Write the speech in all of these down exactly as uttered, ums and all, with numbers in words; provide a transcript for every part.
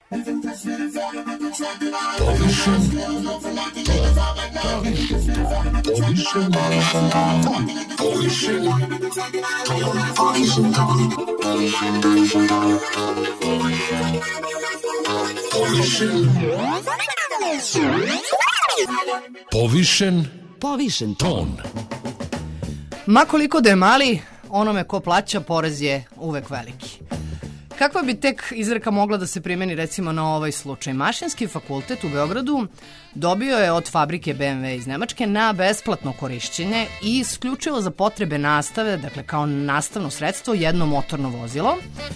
Povišen Povišen ton. Ma koliko da je mali, onome ko plaća porez je uvek veliki. Kakva bi tek izreka mogla da se primeni recimo na ovaj slučaj? Mašinski fakultet u Beogradu dobio je od fabrike B M W iz Nemačke na besplatno korišćenje i isključivo za potrebe nastave, dakle kao nastavno sredstvo, jedno motorno vozilo.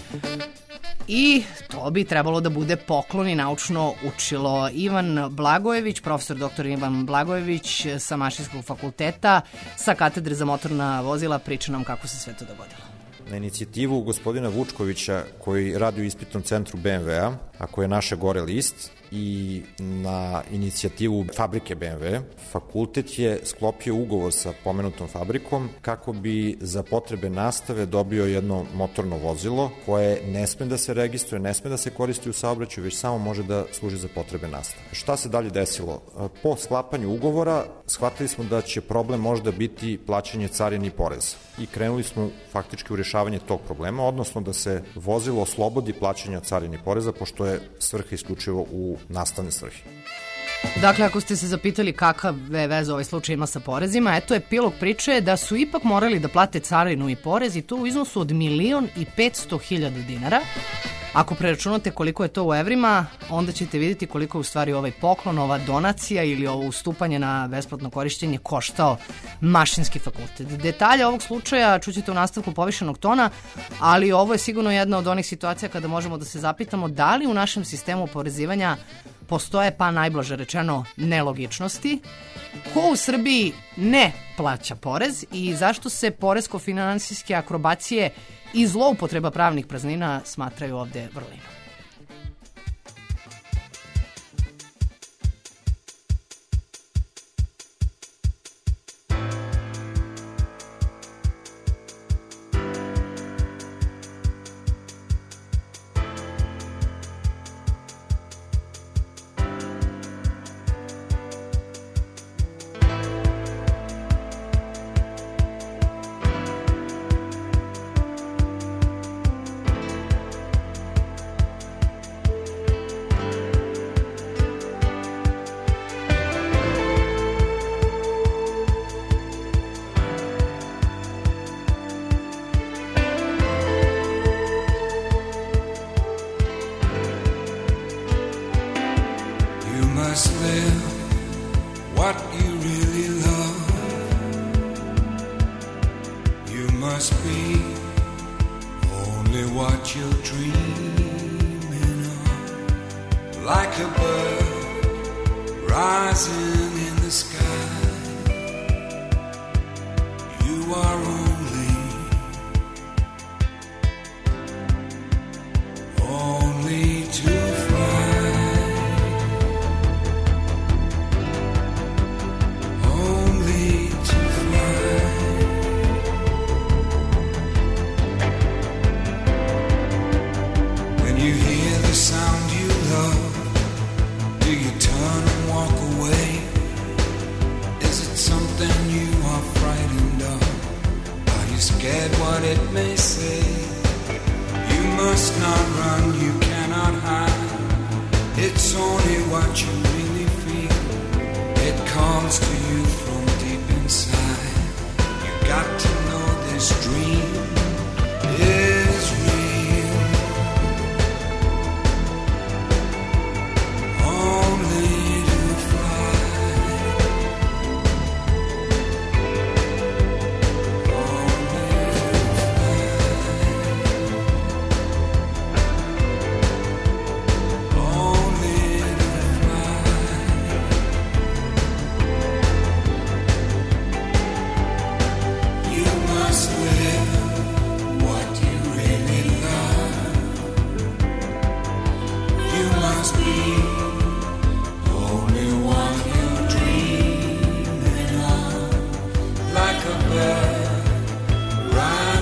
I to bi trebalo da bude poklon i naučno učilo. Ivan Blagojević, profesor doktor Ivan Blagojević sa Mašinskog fakulteta, sa katedre za motorna vozila, priča nam kako se sve to dogodilo. Na inicijativu gospodina Vučkovića, koji radi u ispitnom centru B M W-a, a koji je naše gore list, i na inicijativu fabrike B M W, fakultet je sklopio ugovor sa pomenutom fabrikom kako bi za potrebe nastave dobio jedno motorno vozilo koje ne sme da se registruje, ne sme da se koristi u saobraćaju, već samo može da služi za potrebe nastave. Šta se dalje desilo? Po sklapanju ugovora shvatili smo da će problem možda biti plaćanje carine i poreza i krenuli smo faktički u rešavanje tog problema, odnosno da se vozilo oslobodi plaćanja carine i poreza, pošto je svrha isključivo u nastavne svrhe. Dakle, ako ste se zapitali kakav veze ovaj slučaj ima sa porezima, eto epilog priče je da su ipak morali da plate carinu i porez i to u iznosu od milion i petsto hiljada dinara. Ako preračunate koliko je to u evrima, onda ćete vidjeti koliko je u stvari ovaj poklon, ova donacija ili ovo ustupanje na besplatno korišćenje koštao Mašinski fakultet. Detalje ovog slučaja čućete u nastavku Povišenog tona, ali ovo je sigurno jedna od onih situacija kada možemo da se zapitamo da li u našem sistemu oporezivanja postoje, pa najblaže rečeno, nelogičnosti. Ko u Srbiji ne plaća porez i zašto se poresko-finansijske akrobacije i zloupotreba pravnih praznina smatraju ovde vrlinom?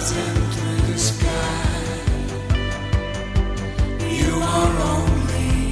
You are only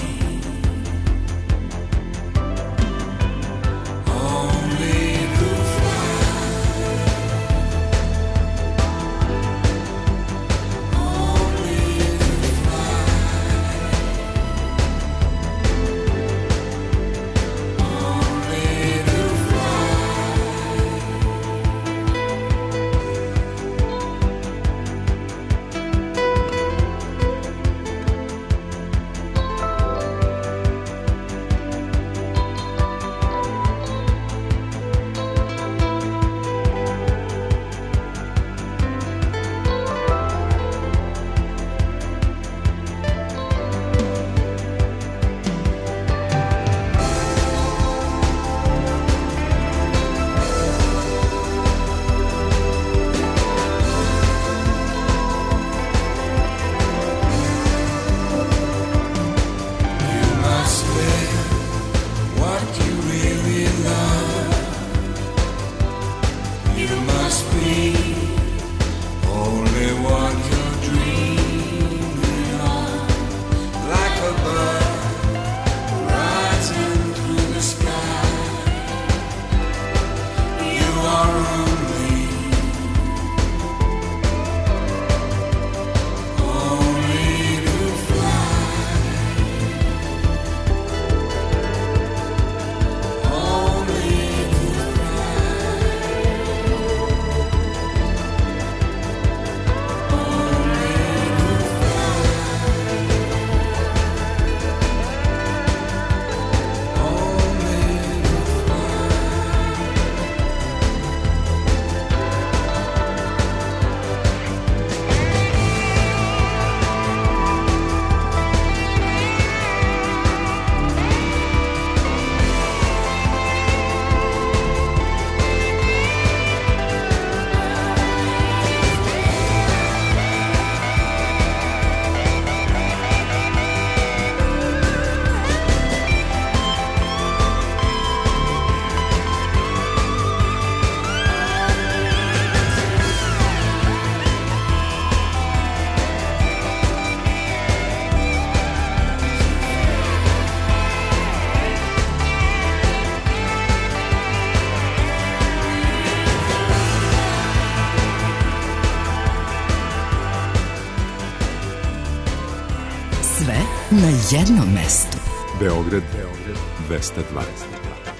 na jednom mestu. Beograd, dvesta dvadeset.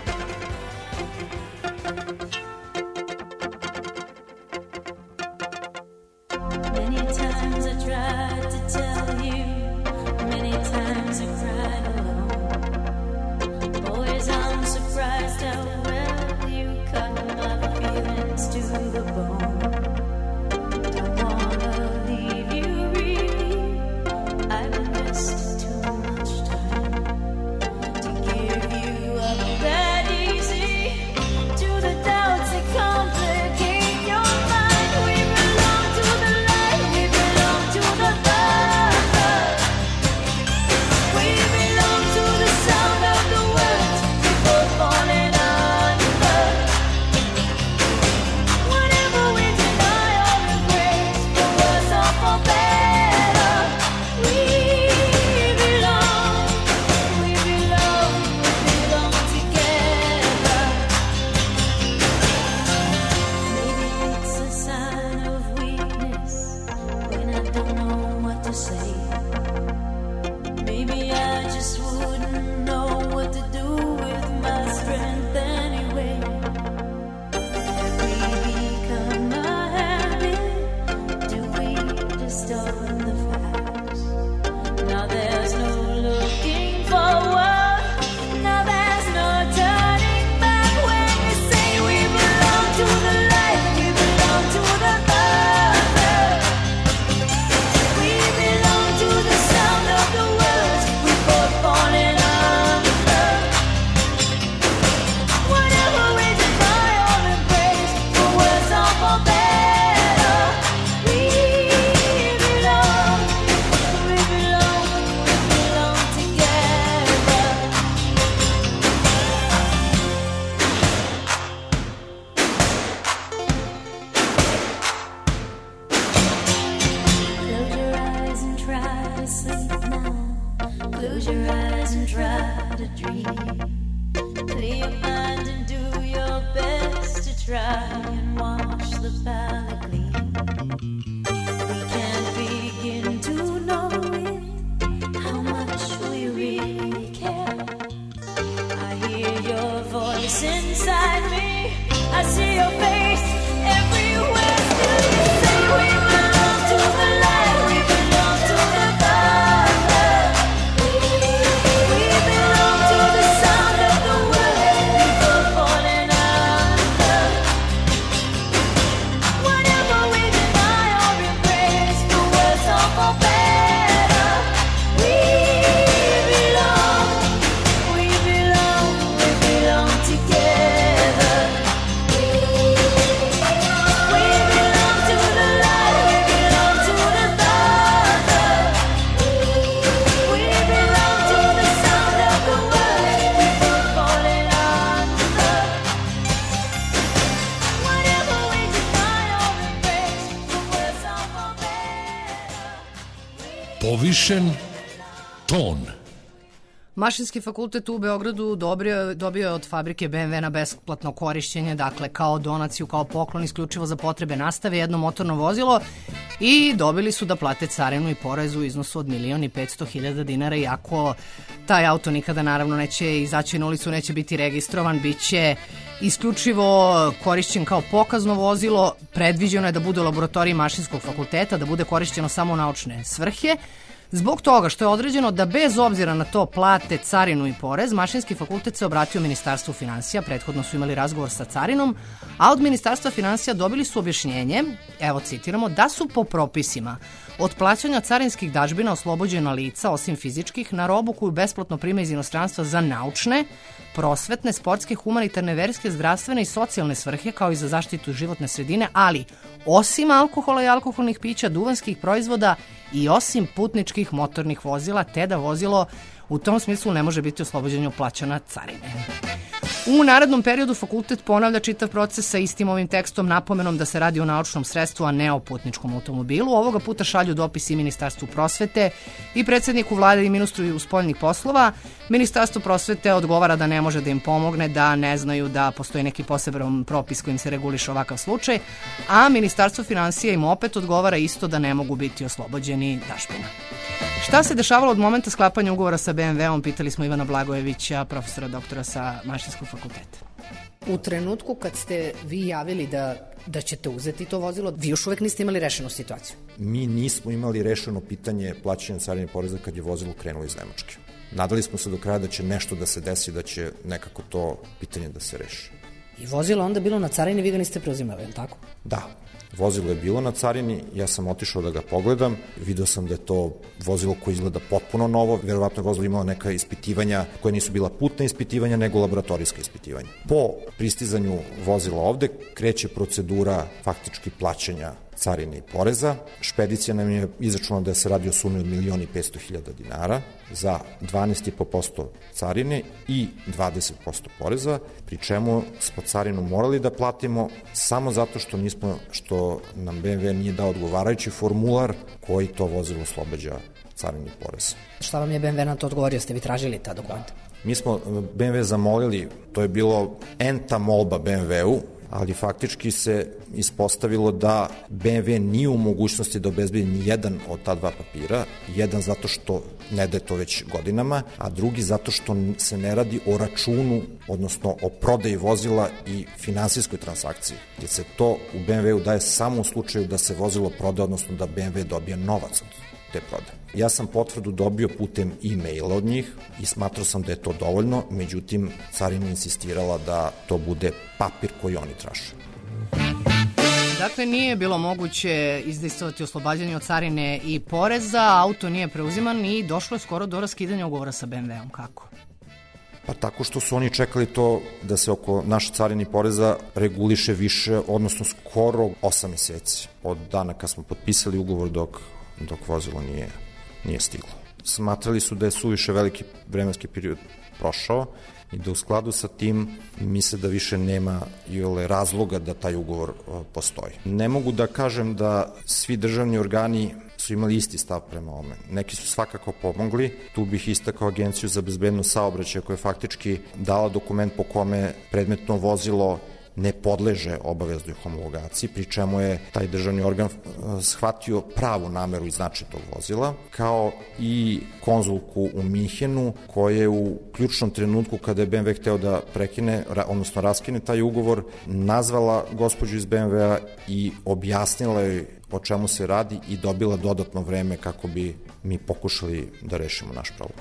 Povišen ton. Mašinski fakultet u Beogradu dobio, dobio je od fabrike B M W na besplatno korišćenje, dakle kao donaciju, kao poklon isključivo za potrebe nastave, jedno motorno vozilo i dobili su da plate carinu i porez u iznosu od milion i petsto hiljada dinara, iako taj auto nikada naravno neće izaći na ulicu, neće biti registrovan, bit će isključivo korišćen kao pokazno vozilo, predviđeno je da bude u laboratoriji mašinskog fakulteta, da bude korišćeno samo u naučne svrhe. Zbog toga što je određeno da bez obzira na to plate carinu i porez, mašinski fakultet se obratio Ministarstvu finansija, prethodno su imali razgovor sa carinom, a od Ministarstva finansija dobili su objašnjenje, evo citiramo, da su po propisima od plaćanja carinskih dažbina oslobođena lica, osim fizičkih, na robu koju besplatno prime iz inostranstva za naučne, prosvetne, sportske, humanitarne, verske, zdravstvene i socijalne svrhe, kao i za zaštitu životne sredine, ali osim alkohola i alkoholnih pića, duvanskih proizvoda i osim putničkih motornih vozila, te da vozilo u tom smislu ne može biti oslobođeno plaćanja carine. U narednom periodu fakultet ponavlja čitav proces sa istim ovim tekstom, napomenom da se radi o naučnom sredstvu, a ne o putničkom automobilu. Ovoga puta šalju dopis i Ministarstvu prosvete i predsjedniku vlade i ministru spoljnih poslova. Ministarstvo prosvete odgovara da ne može da im pomogne, da ne znaju da postoji neki poseban propis kojim se reguliše ovakav slučaj, a Ministarstvo finansija im opet odgovara isto da ne mogu biti oslobođeni dažbina. Šta se dešavalo od momenta sklapanja ugovora sa be em ve-om, pitali smo Ivana Blagojevića, profesora doktora sa Mašinskog fakulteta. U trenutku kad ste vi javili da, da ćete uzeti to vozilo, vi još uvek niste imali rešenu situaciju? Mi nismo imali rešeno pitanje plaćanja carine i poreza kad je vozilo krenulo iz Nemačke. Nadali smo se do kraja da će nešto da se desi, da će nekako to pitanje da se reši. I vozilo onda bilo na carini, vi ga niste preuzimali, je li tako? Da. Vozilo je bilo na carini, ja sam otišao da ga pogledam, video sam da je to vozilo koje izgleda potpuno novo, verovatno je vozilo imalo neka ispitivanja koje nisu bila putna ispitivanja, nego laboratorijska ispitivanja. Po pristizanju vozila ovde kreće procedura faktički plaćanja carine i poreza. Špedicija nam je izračunala da se radi o sumi od milion i petsto hiljada dinara za dvanaest i po posto carine i dvadeset posto poreza, pri čemu smo carinu morali da platimo samo zato što nismo, što nam be em ve nije dao odgovarajući formular koji to vozilo oslobađa carine i poreza. Šta vam je be em ve na to odgovorio? Ste vi tražili ta dokumenta? Mi smo be em ve zamolili, to je bilo enta molba be em ve-u, ali faktički se ispostavilo da be em ve nije u mogućnosti da obezbedi ni jedan od ta dva papira, jedan zato što ne daje to već godinama, a drugi zato što se ne radi o računu, odnosno o prodaji vozila i finansijskoj transakciji, jer se to u be em ve-u daje samo u slučaju da se vozilo proda, odnosno da be em ve dobije novac od te prodaje. Ja sam potvrdu dobio putem e-maila od njih i smatrao sam da je to dovoljno, međutim, carina insistirala da to bude papir koji oni traže. Dakle, nije bilo moguće izdejstvovati oslobađanje od carine i poreza, auto nije preuziman i došlo je skoro do raskidanja ugovora sa be em ve-om. Kako? Pa tako što su oni čekali to da se oko naše carine i poreza reguliše više, odnosno skoro osam meseci od dana kad smo potpisali ugovor dok, dok vozilo nije nije stiglo. Smatrali su da je suviše veliki vremenski period prošao i da u skladu sa tim misle da više nema jole razloga da taj ugovor postoji. Ne mogu da kažem da svi državni organi su imali isti stav prema ome. Neki su svakako pomogli. Tu bih istakao Agenciju za bezbednost saobraćaja koja je faktički dala dokument po kome predmetno vozilo ne podleže obaveznoj homologaciji, pri čemu je taj državni organ shvatio pravu nameru i značaj tog vozila, kao i konzulku u Minhenu, koja je u ključnom trenutku kada je be em ve hteo da prekine, odnosno raskine taj ugovor, nazvala gospođu iz be em ve-a i objasnila joj o čemu se radi i dobila dodatno vreme kako bi mi pokušali da rešimo naš problem.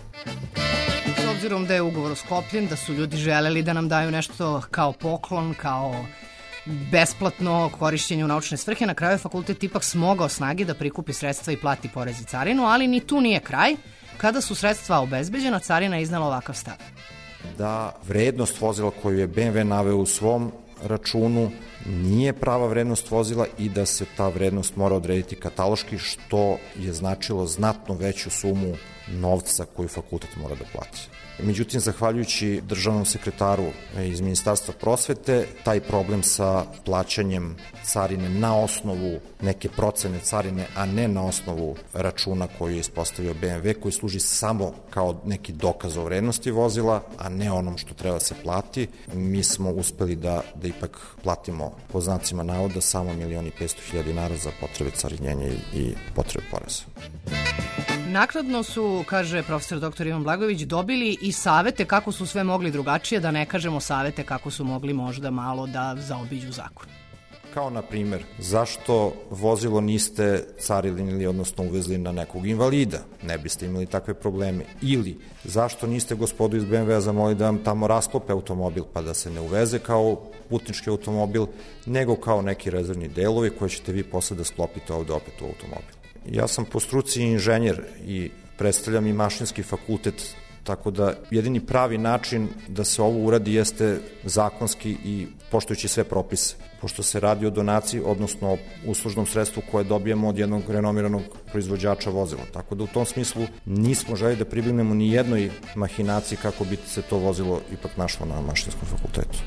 S obzirom da je ugovor sklopljen, da su ljudi želeli da nam daju nešto kao poklon, kao besplatno korišćenje u naučne svrhe, na kraju je fakultet ipak smogao snage da prikupi sredstva i plati porez i carinu, ali ni tu nije kraj. Kada su sredstva obezbeđena, carina je iznala ovakav stav. Da vrednost vozila koju je be em ve naveo u svom računu nije prava vrednost vozila i da se ta vrednost mora odrediti kataloški, što je značilo znatno veću sumu novca koju fakultet mora da plati. Međutim, zahvaljujući državnom sekretaru iz Ministarstva prosvete, taj problem sa plaćanjem carine na osnovu neke procene carine, a ne na osnovu računa koju je ispostavio be em ve, koji služi samo kao neki dokaz o vrednosti vozila, a ne onom što treba da se plati, mi smo uspeli da, da ipak platimo po znacima navoda samo milion i petsto hiljada dinara za potrebe carinjenja i, i potrebe poreza. Naknadno su, kaže profesor doktor Ivan Blagojević, dobili i savete kako su sve mogli drugačije, da ne kažemo savete kako su mogli možda malo da zaobiđu zakon. Kao na primer, zašto vozilo niste carinili, odnosno uvezli na nekog invalida? Ne biste imali takve probleme. Ili, zašto niste gospodu iz be em ve-a zamolili da vam tamo rasklope automobil, pa da se ne uveze kao putnički automobil, nego kao neki rezervni delovi koje ćete vi posle da sklopite ovde opet u automobil. Ja sam po struci inženjer i predstavljam i Mašinski fakultet, tako da jedini pravi način da se ovo uradi jeste zakonski i poštujući sve propise, pošto se radi o donaciji, odnosno o uslužnom sredstvu koje dobijemo od jednog renomiranog proizvođača vozila. Tako da u tom smislu nismo želi da pribegnemo ni jednoj mahinaciji kako bi se to vozilo ipak našlo na Mašinskom fakultetu.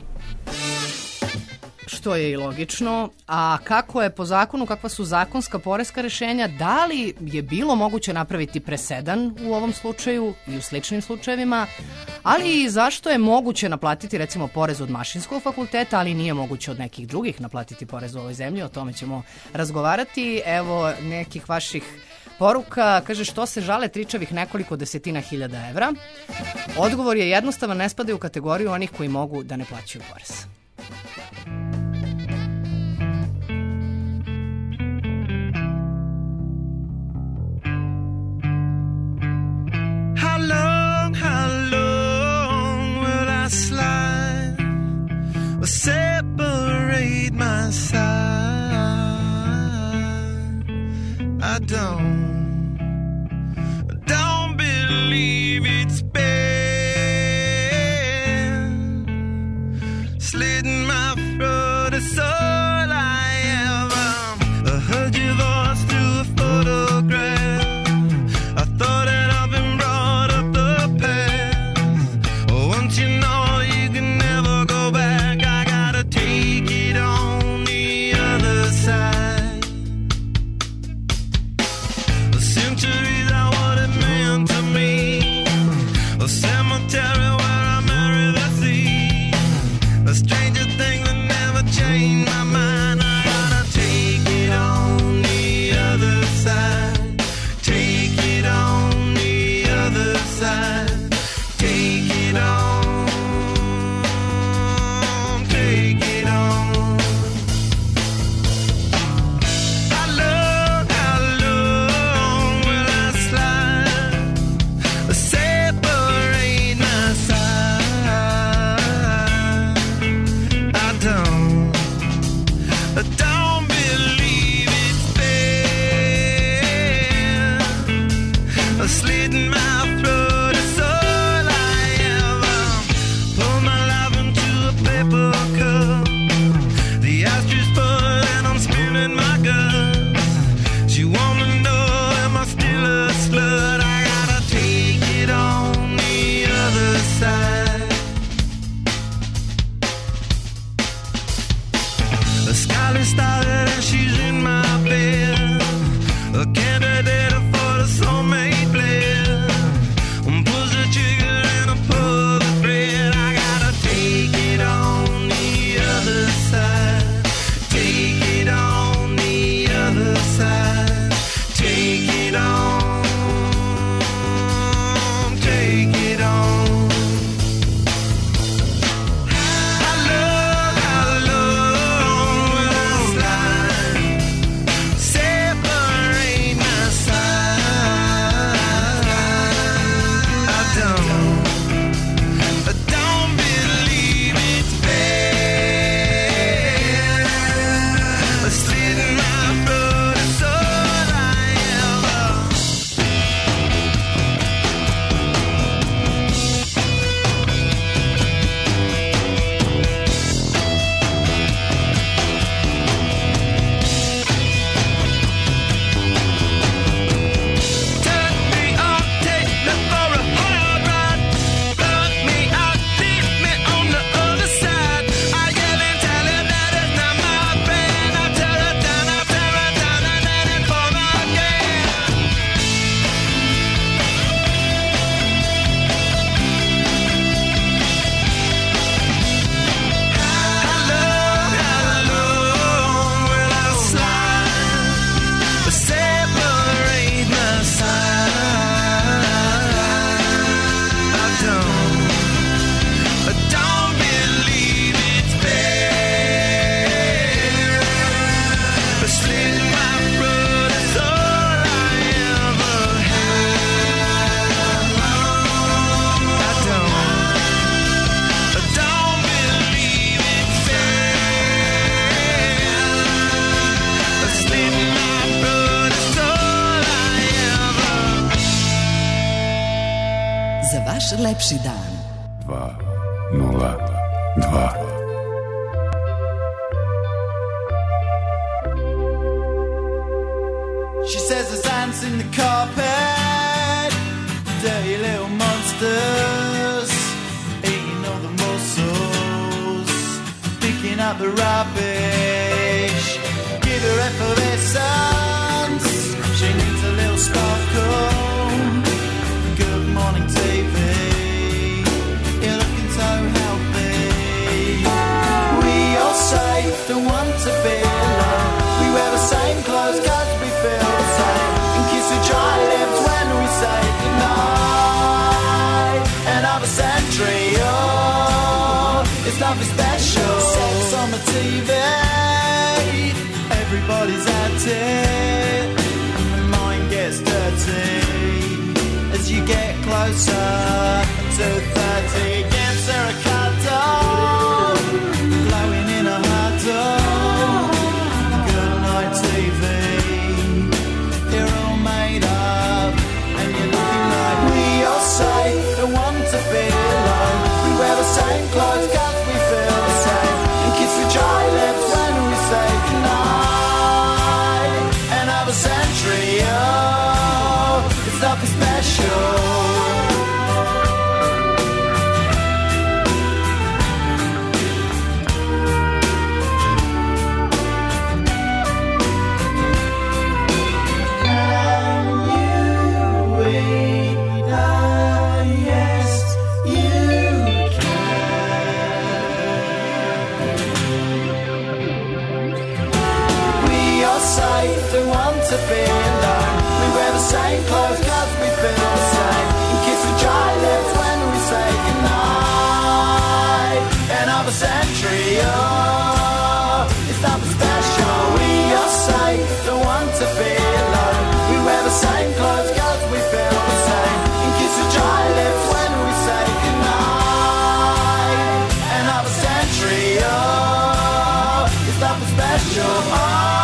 Što je i logično. A kako je po zakonu, kakva su zakonska poreska rešenja, da li je bilo moguće napraviti presedan u ovom slučaju i u sličnim slučajevima, ali i zašto je moguće naplatiti recimo porez od Mašinskog fakulteta, ali nije moguće od nekih drugih naplatiti porez u ovoj zemlji, o tome ćemo razgovarati. Evo nekih vaših poruka, kaže što se žale tričavih nekoliko desetina hiljada evra. Odgovor je jednostavan, ne spadaju u kategoriju onih koji mogu da ne plaćaju porez. How long, how long will I slide or separate my side? I don't, don't believe it's been slitting my throat. It's all I ever. I heard your voice through a photograph. I thought that I've been brought up the past. Once you know you can never go back, I gotta take it on the other side. The centuries are what it meant to me. A cemetery where I marry the sea. A stranger thing that never changed my mind. I gotta take it on the other side. Take it on the other side. Take it on. Take it on. How long, how long will I slide? Separate my side. I don't, I don't believe it's fair. A slit in my throat is all I ever. Pour my life into a paper cup. The ashes full and I'm spilling my guts. She wanna know, am I still a slut? I gotta take it on the other side. The skyline started and she's in my bed. A candidate for the soulmate blend. Pulls the trigger and I pull the thread. I gotta take it on the other side. Take it on the other side. Take it on. Take it on. How long, how long will I slide? Separate my side. I don't, I don't believe it's fair. A slit in my throat is all I ever. Turn me on, take me for a hard ride. Plug me out, leave me on the other side. I yell and tell him that it's not my friend. I tear it down, I tear it down, and then it fall again. How long, how long will I slide? Separate my side. I don't, I don't believe it's fair. A slit in my throat is all I ever had. I don't, I don't believe it's fair. A slit in my throat is all I ever. Za vaš lepši dan. dva nula dva. She says there's ants in the carpet, dirty little monsters, eating all the mussels, picking up the rubbish. Give her effervescence, she needs a little sparkle. Good morning T V, you're looking so healthy. We all say don't want to be alone. We wear the same clothes 'cause we feel the same, and kiss each other It's nothing special. Sex on the T V, everybody's at it, and the mind gets dirty as you get closer to thirty. Gets her a cuddle, blowing in a huddle. Good night T V, you're all made up, and you're looking like we all say the one to be alone. We wear the same clothes 'cause we feel the same, and kiss the dry lips when we say goodnight. Another century, oh, it's nothing special. To be alone, we wear the same clothes 'cause we feel the same, and kiss the dry lips when we say goodnight. Another century, oh, it's nothing special. We all say the one to be alone. We wear the same clothes 'cause we feel the same, and kiss the dry lips when we say goodnight. Another century, oh, it's nothing special. Oh,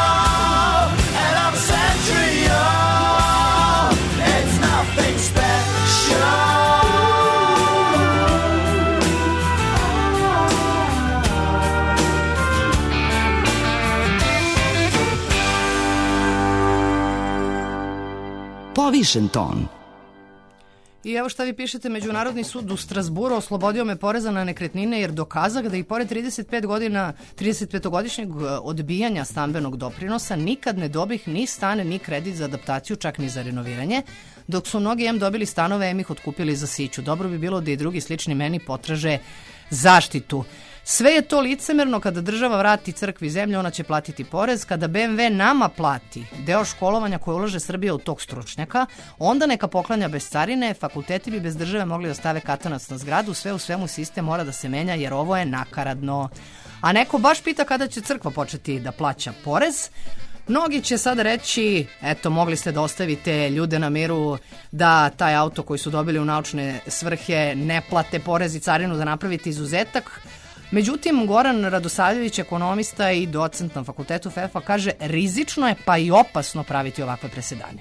Povišen ton. I evo šta vi pišete, Međunarodni sud u Strasburu oslobodio me poreza na nekretnine jer dokazao da i pored trideset pet godina, trideset petogodišnjeg odbijanja stambenog doprinosa nikad ne dobih ni stan ni kredit za adaptaciju, čak ni za renoviranje, dok su mnogi em dobili stanove, em ih otkupili za siću. Dobro bi bilo da i drugi slični meni potraže zaštitu. Sve je to licemerno, kada država vrati crkvi zemlju, ona će platiti porez, kada be em ve nama plati deo školovanja koje ulaže Srbija u tog stručnjaka, onda neka poklanja bez carine, fakulteti bi bez države mogli da stave katanac na zgradu, sve u svemu sistem mora da se menja jer ovo je nakaradno. A neko baš pita kada će crkva početi da plaća porez. Mnogi će sada reći, eto, mogli ste da ostavite ljude na miru da taj auto koji su dobili u naučne svrhe ne plate porez i carinu, da napravite izuzetak. Međutim, Goran Radosavljević, ekonomista i docent na fakultetu F E F-a, kaže rizično je pa i opasno praviti ovakve presedane.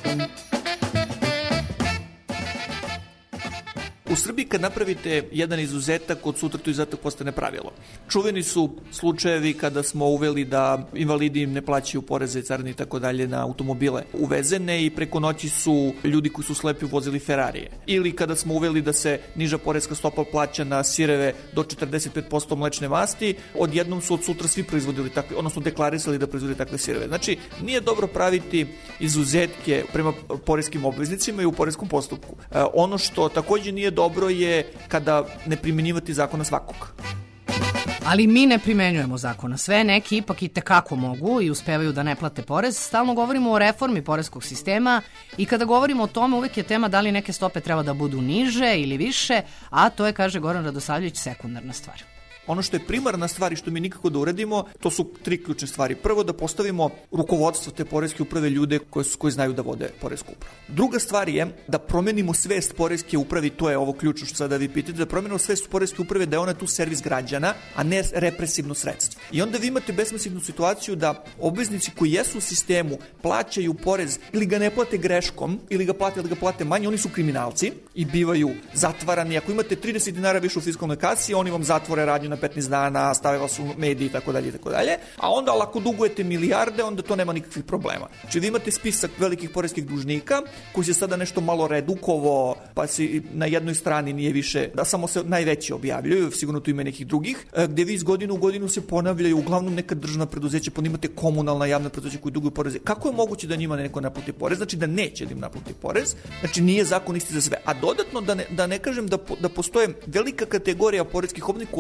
U Srbiji kad napravite jedan izuzetak, od sutra to izuzetak postane pravilo. Čuveni su slučajevi kada smo uveli da invalidi ne plaćaju poreze, carine i tako dalje na automobile uvezene i preko noći su ljudi koji su slepi vozili Ferrarije. Ili kada smo uveli da se niža poreska stopa plaća na sireve do četrdeset pet posto mlečne masti, odjednom su od sutra svi proizvodili takve, odnosno deklarisali da proizvode takve sireve. Znači, nije dobro praviti izuzetke prema poreskim obveznicima i u poreskom postupku. E, ono što takođe nije dobro je kada ne primjenjivati zakona svakog. Ali mi ne primenjujemo zakona sve, neki ipak i tekako mogu i uspevaju da ne plate porez. Stalno govorimo o reformi poreskog sistema i kada govorimo o tome uvek je tema da li neke stope treba da budu niže ili više, a to je, kaže Goran Radosavljević, sekundarna stvar. Ono što je primarna stvar i što mi nikako da uradimo, to su tri ključne stvari. Prvo, da postavimo rukovodstvo te poreske uprave ljude koji, su, koji znaju da vode poresku upravu. Druga stvar je da promenimo svest poreske uprave, to je ovo ključno što sada vi pitate, da promenimo svest poreske uprave da je ona tu servis građana, a ne represivno sredstvo. I onda vi imate besmislenu situaciju da obveznici koji jesu u sistemu plaćaju porez ili ga ne plate greškom, ili ga plate ili ga plate manje, oni su kriminalci i bivaju zatvarani. Ako imate trideset dinara više u fiskalnoj kasi, oni vam zatvore radnju na petnaest dana, stave vas u mediji i tako dalje i tako dalje. A onda ako dugujete milijarde, onda to nema nikakvih problema. Znači vi imate spisak velikih poreskih dužnika koji se sada nešto malo redukovo, pa se na jednoj strani nije više, da samo se najveći objavljuju, sigurno tu ima nekih drugih, gde vi iz godine u godinu se ponavljaju uglavnom neka državna preduzeća, pa imate komunalna javna preduzeća koji duguju poreze. Kako je moguće da njima neko naplati porez? Znači da neće da im naplati porez. Znači nije zakon isti za sve. A dodatno da ne, da ne kažem da, da postoje velika kategorija poreskih obveznika koji uopšte nisu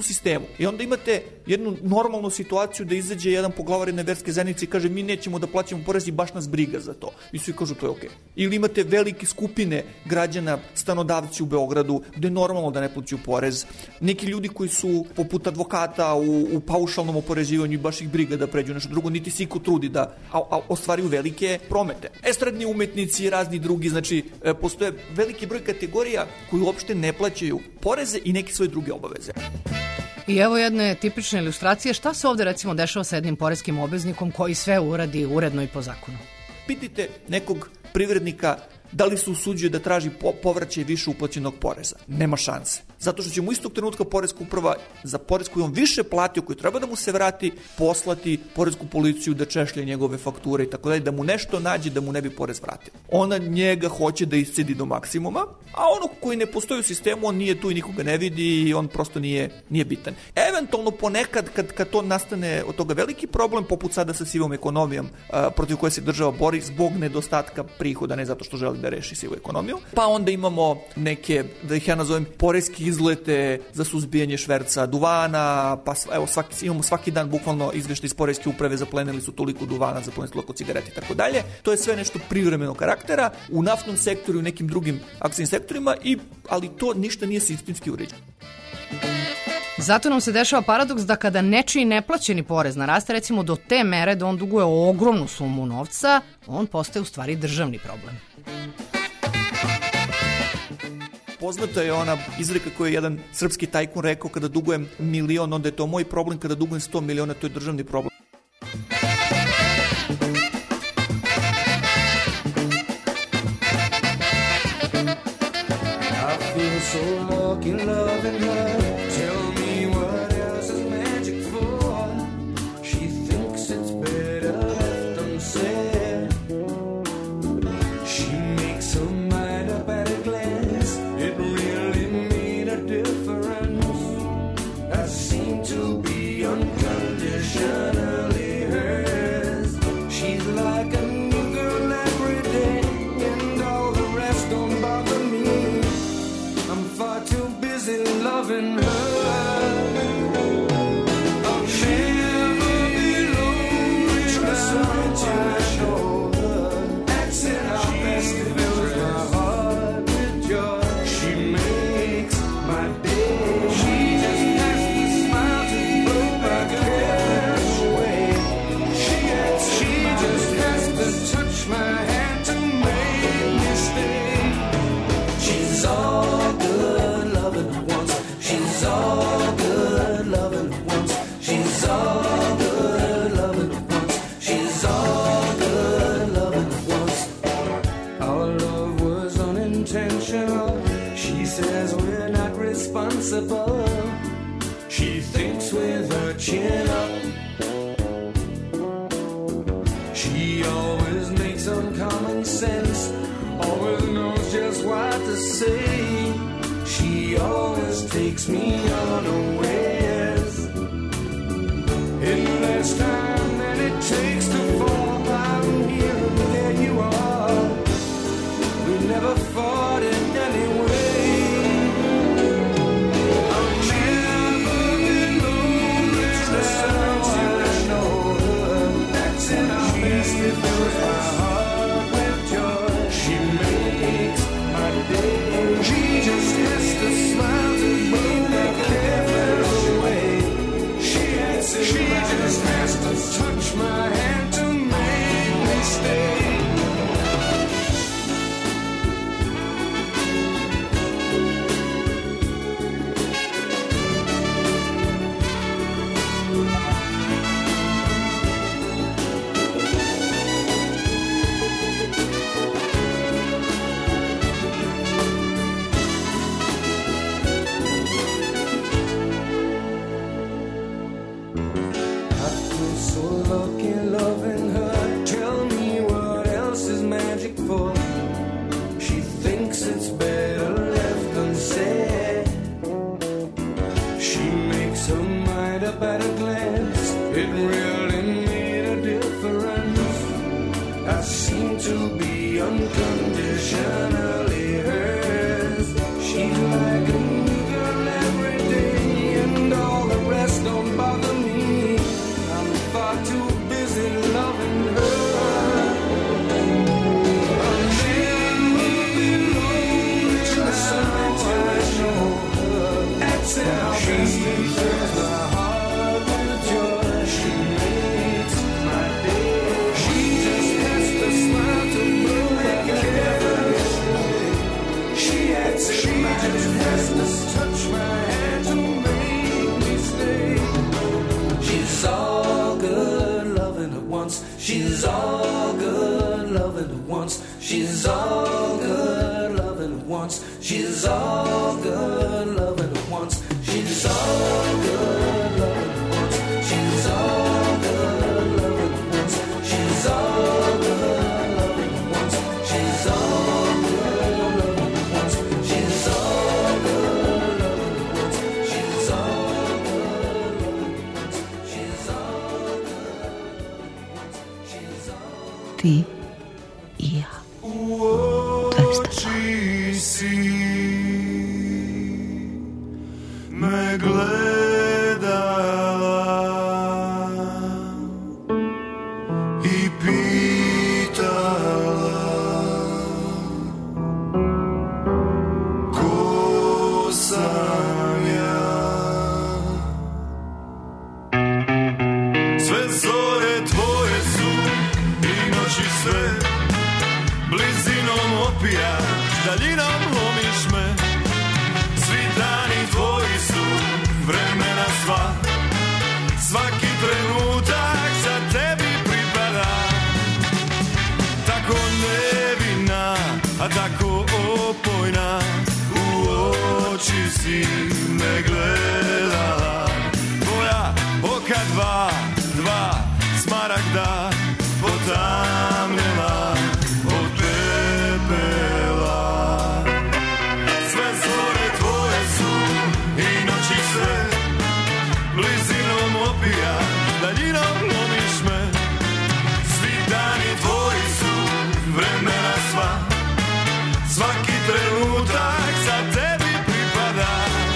sistemu. I onda imate jednu normalnu situaciju da izađe jedan poglavar jedne verske zajednice i kaže mi nećemo da plaćamo porez i baš nas briga za to. I svi kažu to je okej. Okay. Ili imate velike skupine građana, stanodavci u Beogradu, gde je normalno da ne plaćaju porez. Neki ljudi koji su poput advokata u, u paušalnom oporezivanju i baš ih briga da pređu nešto drugo, niti se iko trudi da a, a, ostvaraju velike promete. Estradni umetnici i razni drugi, znači e, postoje veliki broj kategorija koji uopšte ne plaćaju poreze i neke svoje druge obaveze. I evo jedne tipične ilustracije, šta se ovde recimo dešava sa jednim poreskim obveznikom koji sve uradi uredno i po zakonu? Pitajte nekog privrednika da li se usuđuje da traži po, povraćaj više uplaćenog poreza. Nema šanse. Zato što će mu istog trenutka poreska uprava za porez koji on više platio, koji treba da mu se vrati, poslati poresku policiju da češlje njegove fakture i tako dalje, da mu nešto nađe da mu ne bi porez vratio. Ona njega hoće da iscedi do maksimuma, a ono koji ne postoji u sistemu, on nije tu i nikoga ne vidi i on prosto nije, nije bitan. Eventualno ponekad kad, kad to nastane od toga veliki problem, poput sada sa sivom ekonomijom a, protiv koje se država bori zbog nedostatka prihoda, ne zato što želi da reši sivu ekonomiju, pa onda imamo neke, da ih ja nazovem, poreski izlete za suzbijanje šverca duvana, pa evo svaki, imamo svaki dan bukvalno izveštaj iz poreske uprave, zaplenili su toliko duvana, zaplenili su toliko cigareta i tako dalje. To je sve nešto privremenog karaktera u naftnom sektoru i u nekim drugim akcijnim sektorima, i, ali to ništa nije sistemski uređeno. Zato nam se dešava paradoks da kada nečiji neplaćeni porez naraste recimo do te mere da on duguje ogromnu sumu novca, on postaje u stvari državni problem. Poznata je ona izreka koju je jedan srpski tajkun rekao: kada dugujem milion, onda je to moj problem, kada dugujem sto miliona, to je državni problem. I feel so lucky loving her. Tell me what else is magic for. She thinks it's better left unsaid. She makes her mind up at a glance. It really made a difference. I seem to be unconditionally hers. She's like a new girl every day, and all the rest don't bother me. I'm far too busy loving her. I'll never be lonely, trying to show her. Accent our best, it fills my heart with joy. She makes my day. She just has to smile to blow my cares away. She has, she just has to touch my hand to make me stay. She's all good loving once. She's all good loving once. She's all good loving once. She's all good loving once. Our love was unintentional. She says we're not responsible. She thinks with her chin up. She always makes uncommon sense. Always knows just what to say. She always takes me unawares. In less time than it takes to fall, I'm here and there you are. We never fought in any way. I'll never be lonely, trying to know her. That's in our best, it fills my heart with joy. She makes my day. She just has to smile to make the care. She's all good loving at once. She's all good loving at once. She's all good loving at once. She's all good loving at once. She's all good loving at once. She's all good loving at once. She's all good loving at once. She's all good loving at once. She's all good loving at once. She's all. Ti i ja. Oči si me gledala i pitala ko sam ja. Sve zore tvoje su i noći sve blizinom opijaš, daljinom lomiš me. Svi dani tvoji su vremena sva. Svaki trenutak za tebi pripada. Tako nevina, a tako opojna. U oči si me gledala. Tvoja oka dva, dva smaragda potamnjela. Sve zore tvoje su i noći sve blizinom opijaš, daljinom lomiš me. Svi dani tvoji su vremena sva. Svaki trenutak za tebi pripada.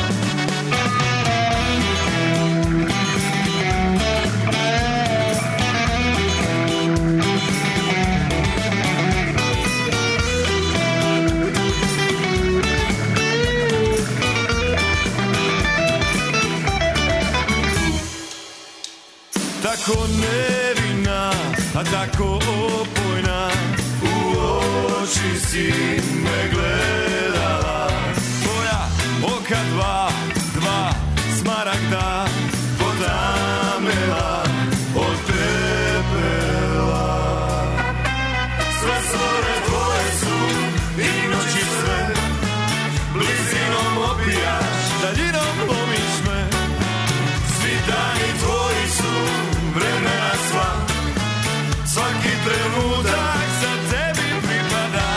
Tako nevina, a tako opojna. U oči si me gledala. Tvoja oka dva, dva smaragda potamnela od pepela. Sve zore tvoje su i noći sve blizinom opijaš, daljinom lomiš me. Svi dani tvoji su vremena sva. Svaki trenutak za tebi pripada.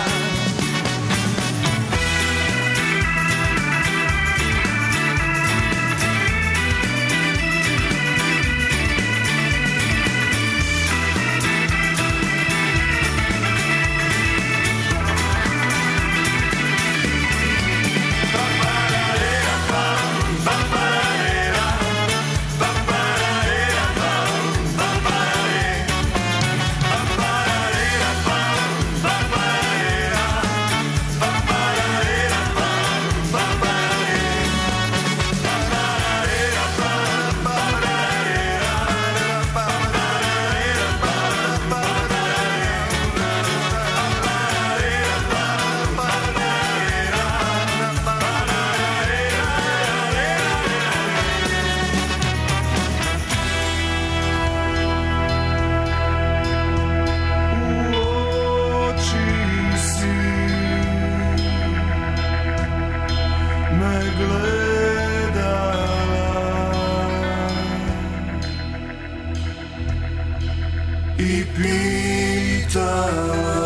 I pitala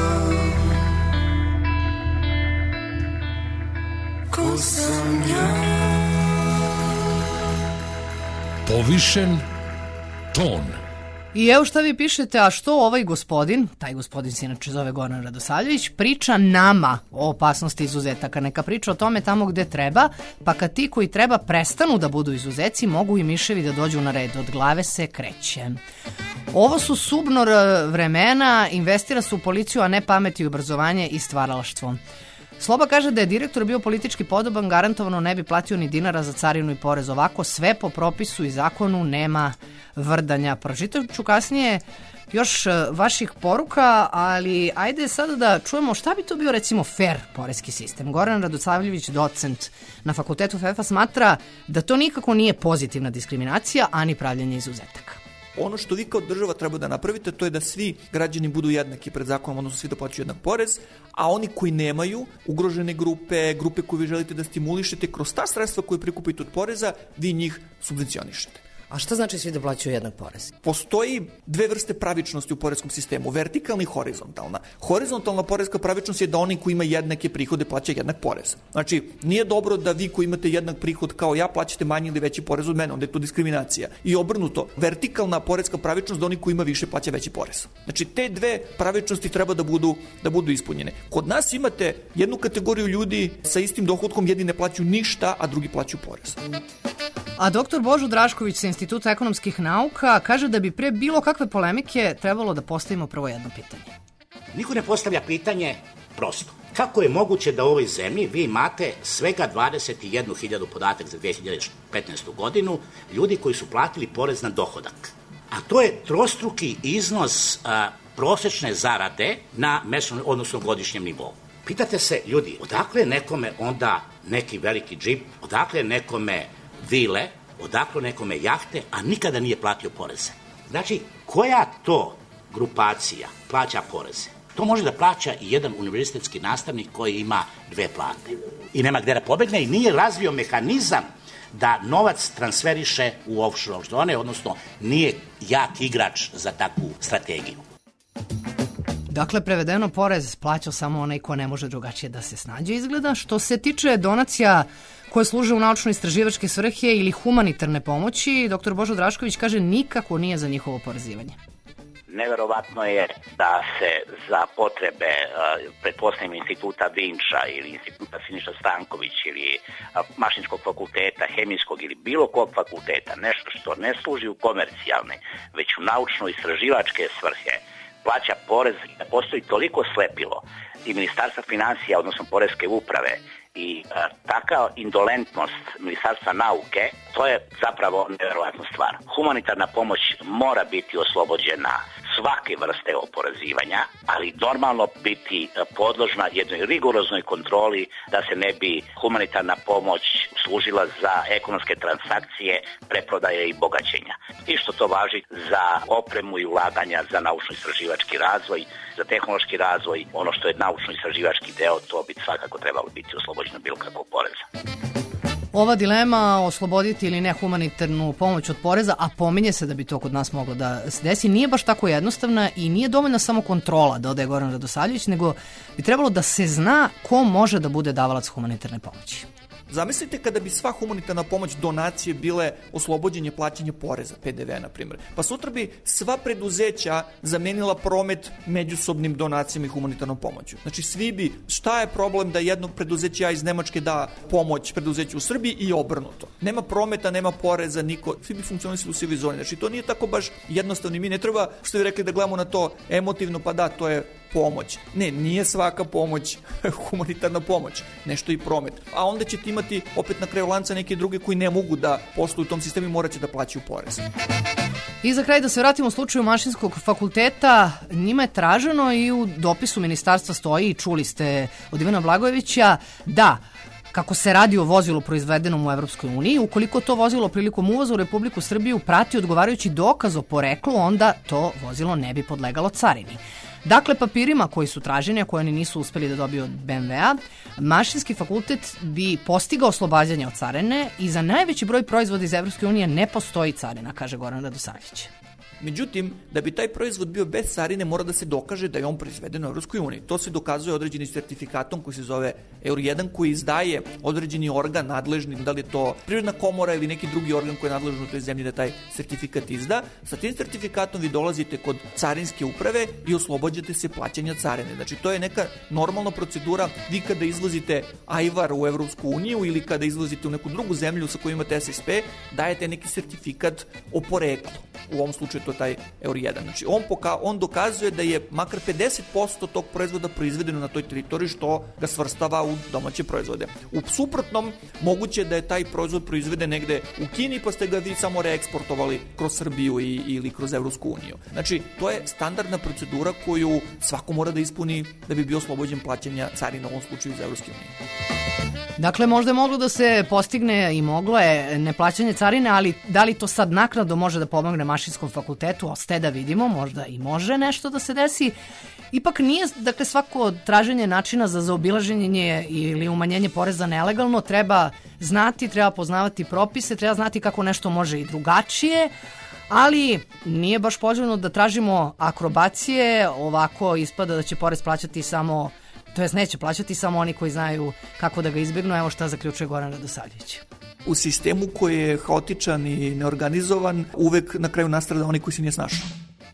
ko sam ja. Povišen ton. I evo šta vi pišete, a što ovaj gospodin, taj gospodin se inače zove Goran Radosavljević, priča nama o opasnosti izuzetaka. Neka priča o tome tamo gde treba, pa kad ti koji treba prestanu da budu izuzeci, mogu i miševi da dođu na red. Od glave se kreće. Ovo su subnor vremena, investira se u policiju, a ne pamet i obrazovanje i stvaralaštvo. Sloba kaže da je direktor bio politički podoban, garantovano ne bi platio ni dinara za carinu i porez. Ovako sve po propisu i zakonu, nema vrdanja. Pročitat ću kasnije još vaših poruka, ali ajde sada da čujemo šta bi to bio recimo fair poreski sistem. Goran Radosavljević, docent na fakultetu F E F-a, smatra da to nikako nije pozitivna diskriminacija, ani pravljanje izuzetaka. Ono što vi kao država treba da napravite, to je da svi građani budu jednaki pred zakonom, odnosno svi da plaćaju jednak porez, a oni koji nemaju, ugrožene grupe, grupe koje vi želite da stimulišete, kroz ta sredstva koje prikupite od poreza, vi njih subvencionišete. A šta znači svi da plaćaju jednak porez? Postoji dve vrste pravičnosti u poreskom sistemu, vertikalna i horizontalna. Horizontalna poreska pravičnost je da oni koji ima jednake prihode plaćaju jednak porez. Znači, nije dobro da vi koji imate jednak prihod kao ja plaćate manji ili veći porez od mene, onda je to diskriminacija. I obrnuto, vertikalna poreska pravičnost da oni koji ima više plaća veći porez. Znači, te dve pravičnosti treba da budu, da budu ispunjene. Kod nas imate jednu kategoriju ljudi sa istim dohodkom, jedni ne plaćaju ništa, a drugi plaćaju porez. A doktor Božo Drašković sa Instituta ekonomskih nauka kaže da bi pre bilo kakve polemike trebalo da postavimo prvo jedno pitanje. Niko ne postavlja pitanje prosto. Kako je moguće da u ovoj zemlji vi imate svega dvadeset jednu hiljadu podatak za dve hiljade petnaestu godinu ljudi koji su platili porez na dohodak? A to je trostruki iznos a, prosečne zarade na mesečnom, odnosno godišnjem nivou. Pitate se, ljudi, odakle nekome onda neki veliki džip, odakle nekome vile, odakle nekome jahte, a nikada nije platio poreze. Znači, koja to grupacija plaća poreze? To može da plaća i jedan univerzitetski nastavnik koji ima dve plate. I nema gde da pobegne i nije razvio mehanizam da novac transferiše u offshore zone, odnosno nije jak igrač za takvu strategiju. Dakle, prevedeno, porez plaća samo onaj ko ne može drugačije da se snađe, izgleda. Što se tiče donacija koje služe u naučno-istraživačke svrhe ili humanitarne pomoći, doktor Božo Drašković kaže nikako nije za njihovo oporezivanje. Neverovatno je da se za potrebe, pretpostavljam, instituta Vinča ili instituta Siniša Stanković ili Mašinskog fakulteta, Hemijskog ili bilo kog fakulteta, nešto što ne služi u komercijalne, već u naučno-istraživačke svrhe, plaća porez, da postoji toliko slepilo i Ministarstva finansija, odnosno Poreske uprave, i a, taka indolentnost Ministarstva nauke, to je zapravo nevjerovatna stvar. Humanitarna pomoć mora biti oslobođena svake vrste oporezivanja, ali normalno biti podložna jednoj rigoroznoj kontroli da se ne bi humanitarna pomoć služila za ekonomske transakcije, preprodaje i bogaćenja. Isto to važi za opremu i ulaganja za naučno-istraživački razvoj, za tehnološki razvoj. Ono što je naučno-istraživački deo, to bi svakako trebalo biti oslobođeno bilo kakvog poreza. Ova dilema osloboditi ili ne humanitarnu pomoć od poreza, a pominje se da bi to kod nas moglo da se desi, nije baš tako jednostavna i nije dovoljna samo kontrola, dodaje Goran Radosavljević, nego bi trebalo da se zna ko može da bude davalac humanitarne pomoći. Zamislite kada bi sva humanitarna pomoć, donacije bile oslobođenje plaćanja poreza, P D V na primjer. Pa sutra bi sva preduzeća zamenila promet međusobnim donacijama i humanitarnom pomoću. Znači svi bi, šta je problem da jedno preduzeće ja iz Nemačke da pomoć preduzeću u Srbiji i obrnuto. Nema prometa, nema poreza, niko, svi bi funkcionisali u sivoj zoni. Znači to nije tako baš jednostavno. Mi ne treba, što vi rekli, da gledamo na to emotivno, pa da, to je pomoć. Ne, nije svaka pomoć humanitarna pomoć, nešto i promet. A onda ćete imati opet na kraju lanca neke druge koji ne mogu da posluju u tom sistemu i morat će da plaćaju porez. I za kraj da se vratimo u slučaju Mašinskog fakulteta, njima je traženo i u dopisu ministarstva stoji, čuli ste od Ivana Blagojevića, da kako se radi o vozilu proizvedenom u Evropskoj uniji, ukoliko to vozilo prilikom uvoza u Republiku Srbiju prati odgovarajući dokaz o poreklu, onda to vozilo ne bi podlegalo carini. Dakle, papirima koji su traženi, a koje oni nisu uspeli da dobiju od B M W-a, Mašinski fakultet bi postigao oslobađanje od carine i za najveći broj proizvoda iz Evropske unije ne postoji carina, kaže Goran Radosavljević. Međutim, da bi taj proizvod bio bez carine, mora da se dokaže da je on proizveden u Evropskoj uniji. To se dokazuje određenim sertifikatom koji se zove Euro jedan, koji izdaje određeni organ nadležni, da li je to Privredna komora ili neki drugi organ koji je nadležan u toj zemlji da taj sertifikat izda. Sa tim sertifikatom vi dolazite kod carinske uprave i oslobađate se plaćanja carine. Znači, to je neka normalna procedura. Vi kada izvozite ajvar u Evropsku uniju ili kada izvozite u neku drugu zemlju sa kojom imate S S P, dajete neki sertifikat o poreklu. U ovom slučaju to je taj Euro jedan. Znači, on, poka- on dokazuje da je makar pedeset posto tog proizvoda proizvedeno na toj teritoriji, što ga svrstava u domaće proizvode. U suprotnom, moguće da je taj proizvod proizveden negde u Kini, pa ste ga vi samo reeksportovali kroz Srbiju i, ili kroz Evropsku uniju. Znači, to je standardna procedura koju svako mora da ispuni da bi bio oslobođen plaćanja carina, u ovom slučaju iz Evropske unije. Dakle, možda je moglo da se postigne i moglo je neplaćanje carine, ali da li to sad naknadno može da pomogne Mašinskom fakultetu, ostaje da vidimo, možda i može nešto da se desi. Ipak nije, dakle, svako traženje načina za zaobilaženje ili umanjenje poreza nelegalno, treba znati, treba poznavati propise, treba znati kako nešto može i drugačije, ali nije baš poželjno da tražimo akrobacije, ovako ispada da će porez plaćati samo, to jest neće plaćati samo oni koji znaju kako da ga izbjegnu, evo šta zaključuje Goran Radosavljević. U sistemu koji je haotičan i neorganizovan, uvek na kraju nastrada oni koji se nije snašao.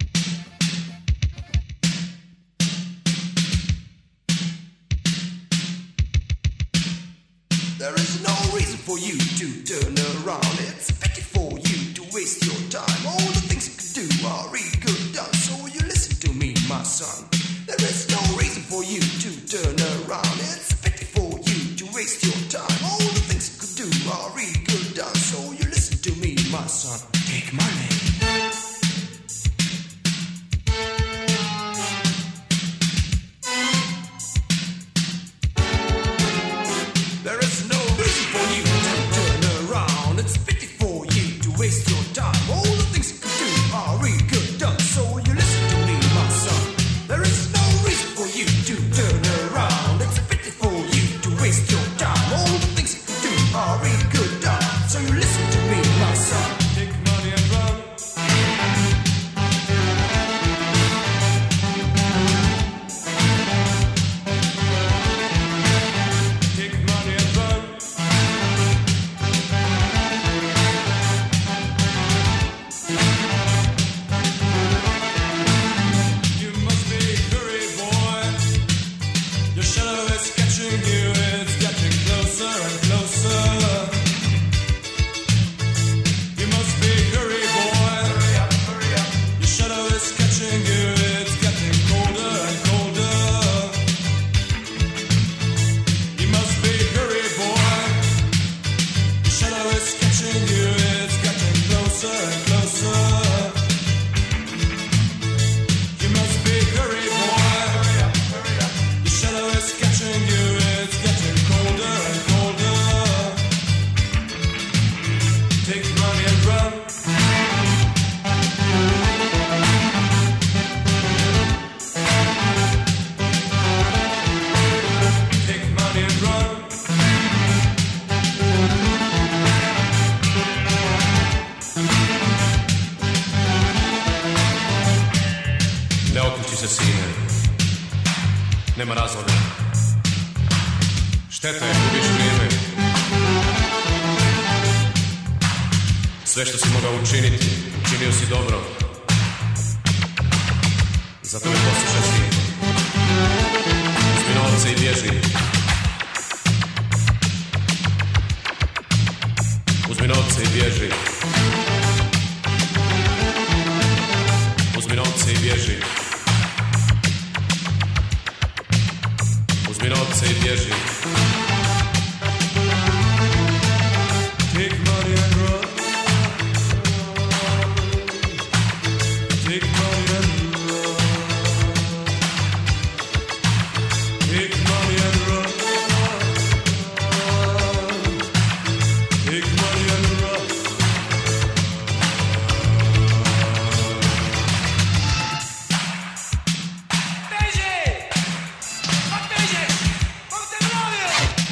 There is no reason for you to turn around. It's a pity for you to waste your time. All the things you could do are really good done. So you listen to me, my son. There is no reason for you to turn around. It's a pity for you to waste your time. All the things you could do are really good done. So you listen to me, my son. Take money. There is no reason for you to turn around. It's a pity for you to waste your time. All the things you could do are really good done. So you listen to me, my son. There is no reason for you to turn around. It's a pity for you to waste your time. All the things you could do are really good done. So you listen to me, my son. Take money and run. Take money and run. You must be hurry, boy. Your shadow is catching you. It's getting closer and closer. You must be hurry, boy. Hurry up, hurry up. Your shadow is catching you. It's getting colder and colder. You must be hurry, boy. Your shadow is catching you. It's getting closer and closer. You must be hurry, boy. Hurry up, hurry up. Your shadow is catching you. It's getting colder and colder. Take money and run. Take money and run. Ne okreći se, sine. Nema razloga. Šteta je, gubiš vrijeme. Sve što si mogao učiniti, učinio si dobro. Zato me poslušaj, sine. Uzmi novce i bježi. Uzmi novce i bježi. Uzmi novce i bježi. Uzmi novce i bježi. Take money and run. Take money and run. Take money and run. Take money and run. Beži! Pa beži! Pa te pravio!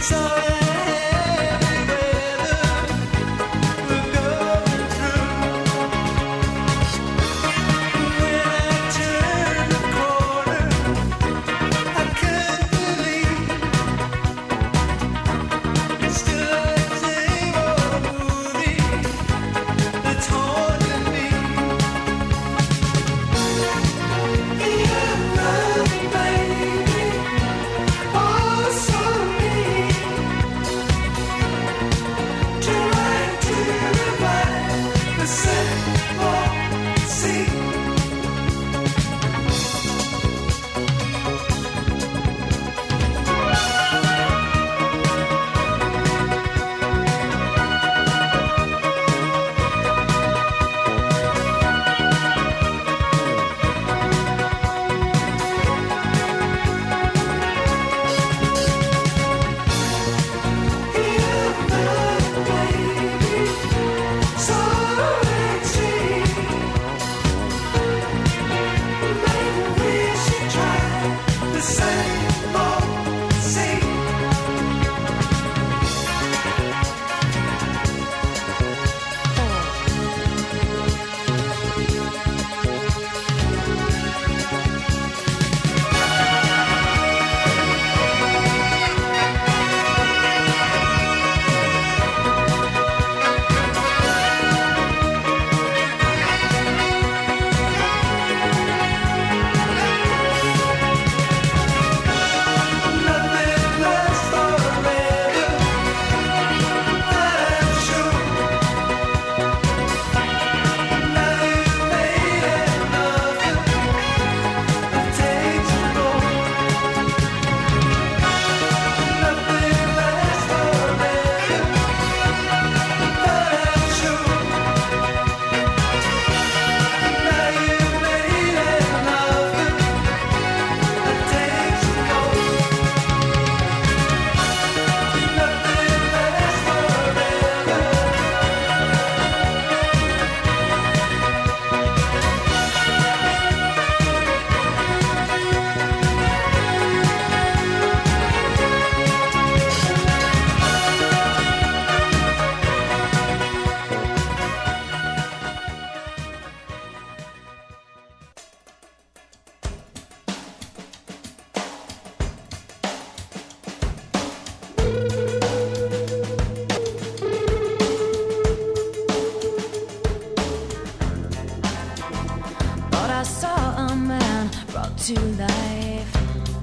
to life.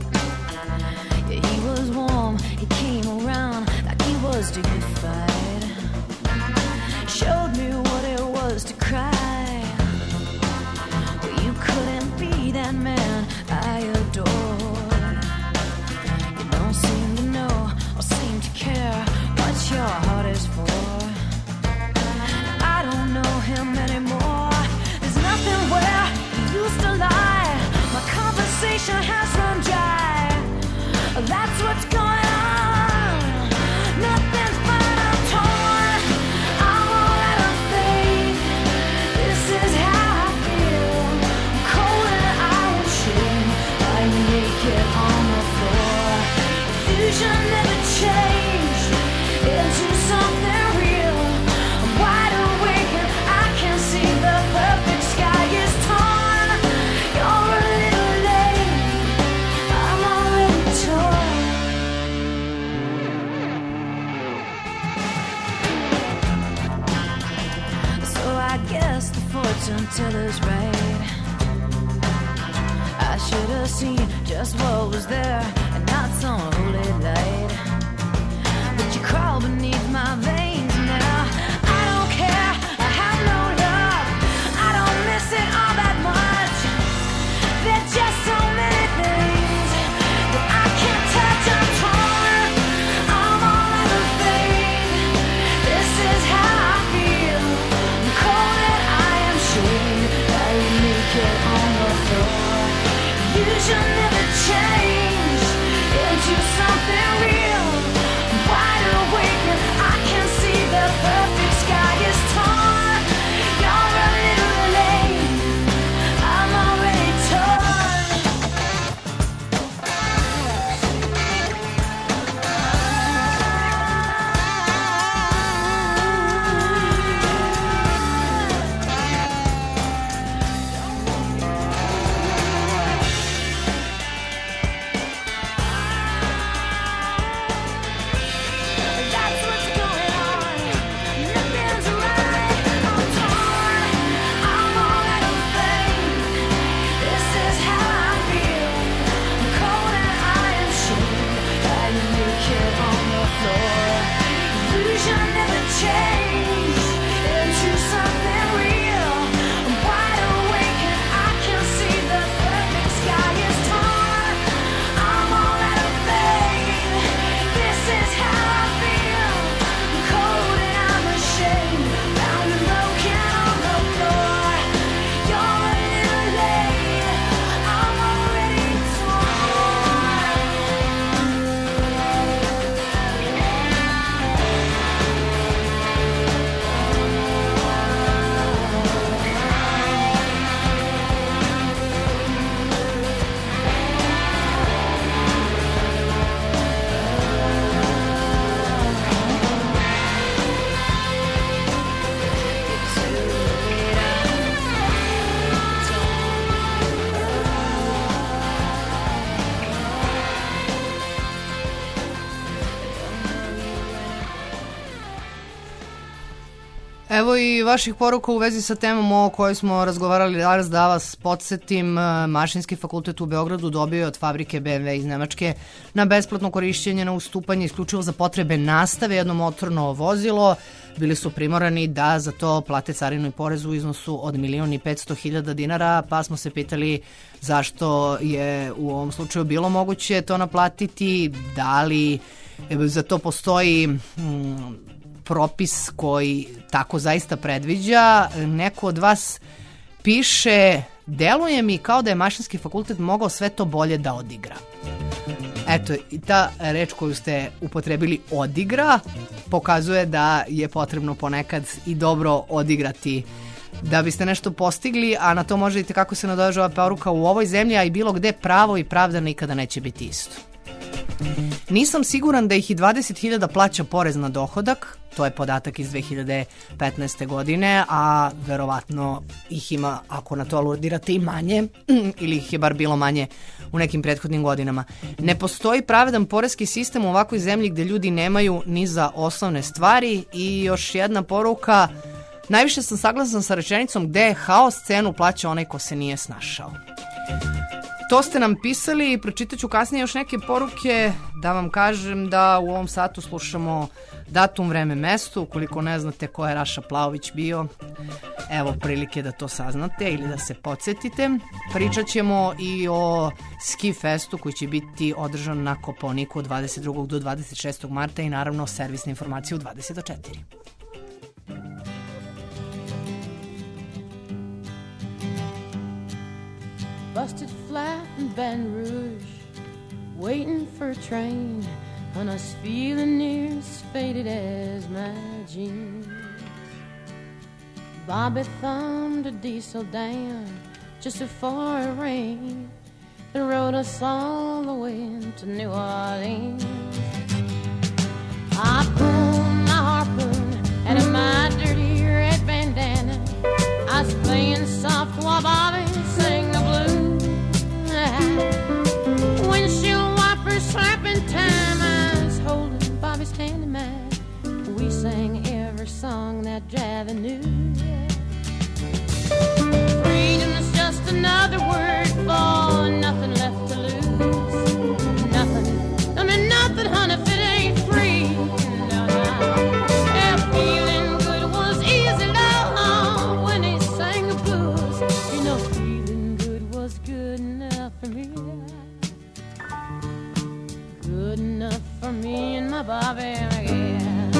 Yeah, he was warm, he came around like he was dignified. Showed me what it was to cry. Well, you couldn't be that man I adored. You don't seem to know or seem to care what your heart is for. I don't know him anymore. There's nothing where he used to lie. My conversation has run dry. That's what's going on. Nothing's fine, I'm torn. I'm all out of faith. This is how I feel. I'm cold and I am shaking. I'm naked on the floor. Fusion never changed into something real. I'm wide awake and I can see the perfect sky is torn. You're a little late. I'm already torn. So I guess the fortune teller's right. I should have seen just what was there and not some holy light. But you crawl beneath my veins now. I don't care, I have no love. I don't miss it all that much. There's just so many things that I can't touch. I'm torn, I'm all out of faith. This is how I feel. I'm cold and I am shaking. Lying naked on the floor. You should never change into something. naked on the floor. Illusion never changed into something real. I'm wide awake and I can see the perfect sky is torn. I'm all out of faith. This is how I feel. I'm cold and I'm ashamed. Bound and broken on the floor. You're a little late. I'm already Evo i vaših poruka u vezi sa temom o kojoj smo razgovarali danas, da vas podsjetim. Mašinski fakultet u Beogradu dobio je od fabrike B M W iz Nemačke na besplatno korišćenje na ustupanje isključivo za potrebe nastave jedno motorno vozilo. Bili su primorani da za to plate carinu i porez u iznosu od milion i petsto hiljada dinara, pa smo se pitali zašto je u ovom slučaju bilo moguće to naplatiti, da li za to postoji mm, propis koji tako zaista predviđa. Neko od vas piše: deluje mi kao da je Mašinski fakultet mogao sve to bolje da odigra. Eto, i ta reč koju ste upotrebili, odigra, pokazuje da je potrebno ponekad i dobro odigrati da biste nešto postigli, a na to možete kako se nadoveže ova poruka: u ovoj zemlji, a i bilo gde, pravo i pravda nikada neće biti isto. Nisam siguran da ih i dvadeset hiljada plaća porez na dohodak, to je podatak iz dve hiljade petnaeste. godine, a verovatno ih ima, ako na to aludirate, i manje, ili ih je bar bilo manje u nekim prethodnim godinama. Ne postoji pravedan poreski sistem u ovakvoj zemlji gde ljudi nemaju ni za osnovne stvari. I još jedna poruka: najviše sam saglasan sa rečenicom gde je haos, cenu plaća onaj ko se nije snašao. To ste nam pisali i pročitat ću kasnije još neke poruke. Da vam kažem da u ovom satu slušamo datum, vreme, mesto. Ukoliko ne znate ko je Raša Plaović bio, evo prilike da to saznate ili da se podsjetite. Pričat ćemo i o Ski Festu koji će biti održan na Kopaoniku od dvadeset drugog do dvadeset šestog marta i naravno servisne informacije u dvadeset do četiri. Busted flat in Baton Rouge, waiting for a train, and I was feeling near as faded as my jeans. Bobby thumbed a diesel down just before it rained and rode us all the way to New Orleans. I pulled my harpoon out of my dirty red bandana. I was playing soft while Bobby sang the blues. Windshield wipers slapping time, I was holding Bobby's hand in mine. We sang every song that Javi knew. Freedom is just another word for nothing left to lose. Nothing, don't mean nothing, honey, if it ain't free. No, no. Yeah, feeling good was easy, love, when he sang the blues. You know, feeling good was good enough for me. Good enough for me and my Bobby, yeah.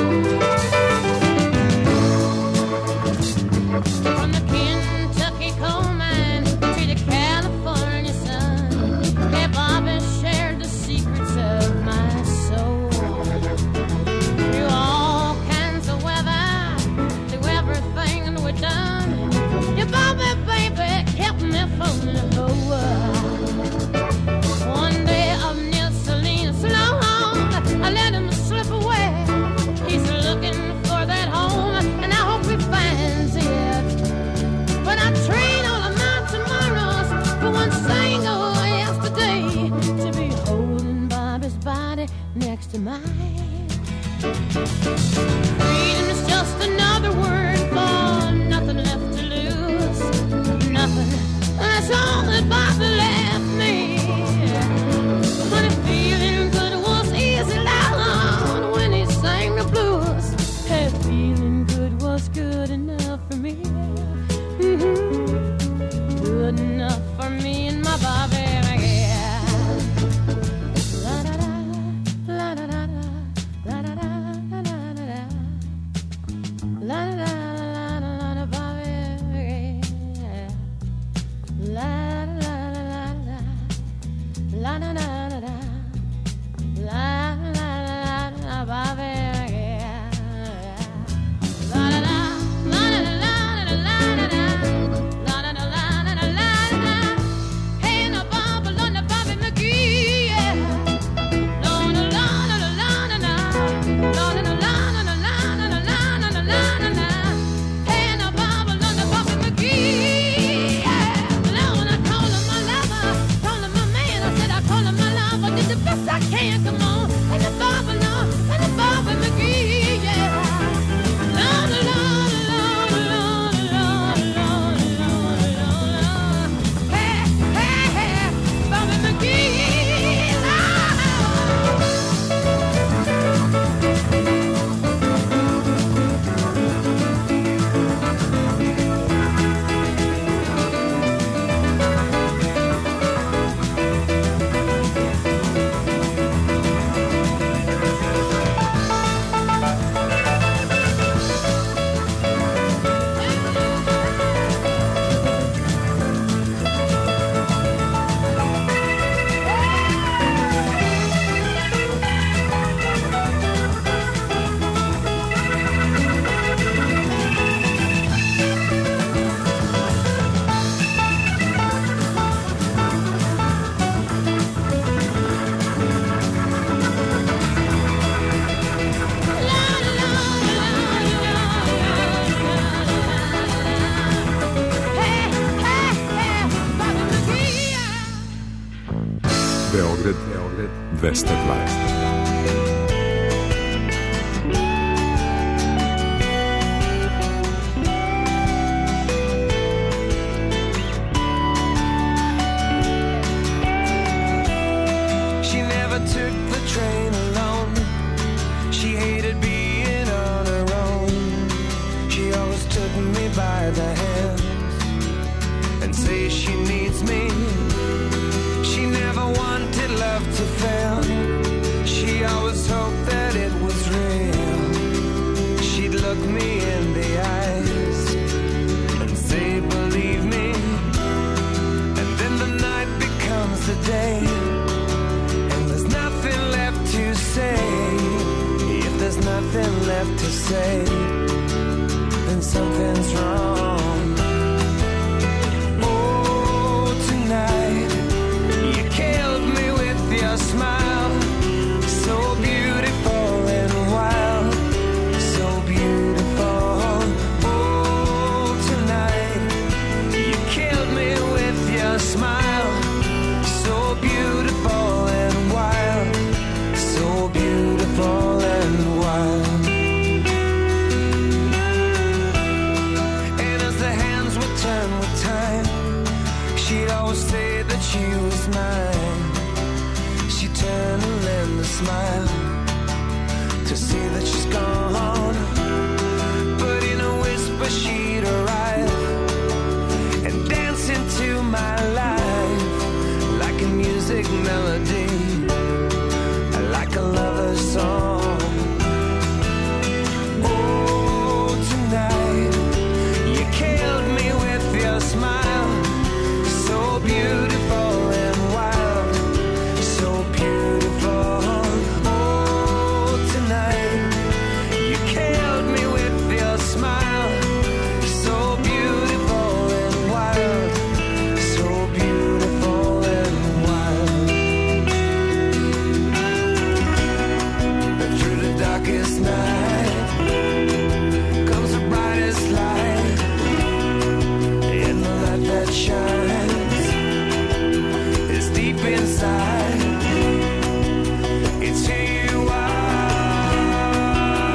From the Kentucky coal mine to the California sun, yeah, Bobby shared the secrets of my soul. Through all kinds of weather, through everything we've done, yeah, Bobby, baby, kept me from the whole world. One day of Neil Salinas long, I let him slip away. He's looking for that home, and I hope he finds it. But I trade all of my tomorrows for one single yesterday, to be holding Bobby's body next to mine. Freedom is just another word for nothing left to lose. Nothing, that's all that Bobby left me. But if feeling good was easy, love, dvesta dva. She never took the train alone. She hated being on her own. She always took me by the hands and say she needs me. She never wanted love to fail. She always hoped that it was real. She'd look me in the eyes and say, believe me. And then the night becomes the day, and there's nothing left to say. If there's nothing left to say, then something's wrong. Oh, tonight you killed me with your smile, so beautiful and wild, so beautiful. Oh, tonight you killed me with your smile, so beautiful and wild, so beautiful and wild. And as the hands would turn with time, she'd always say that she was mine. She'd turn and lend a smile to see that she's gone. But in a whisper she'd arrive and dance into my life like a music melody, like a lover's song. Oh, tonight you killed me with your smile, so beautiful and wild, so beautiful. Oh, tonight you killed me with your smile, so beautiful and wild, so beautiful and wild. And through the darkest night comes the brightest light, in the light that shines is deep inside. It's who you are.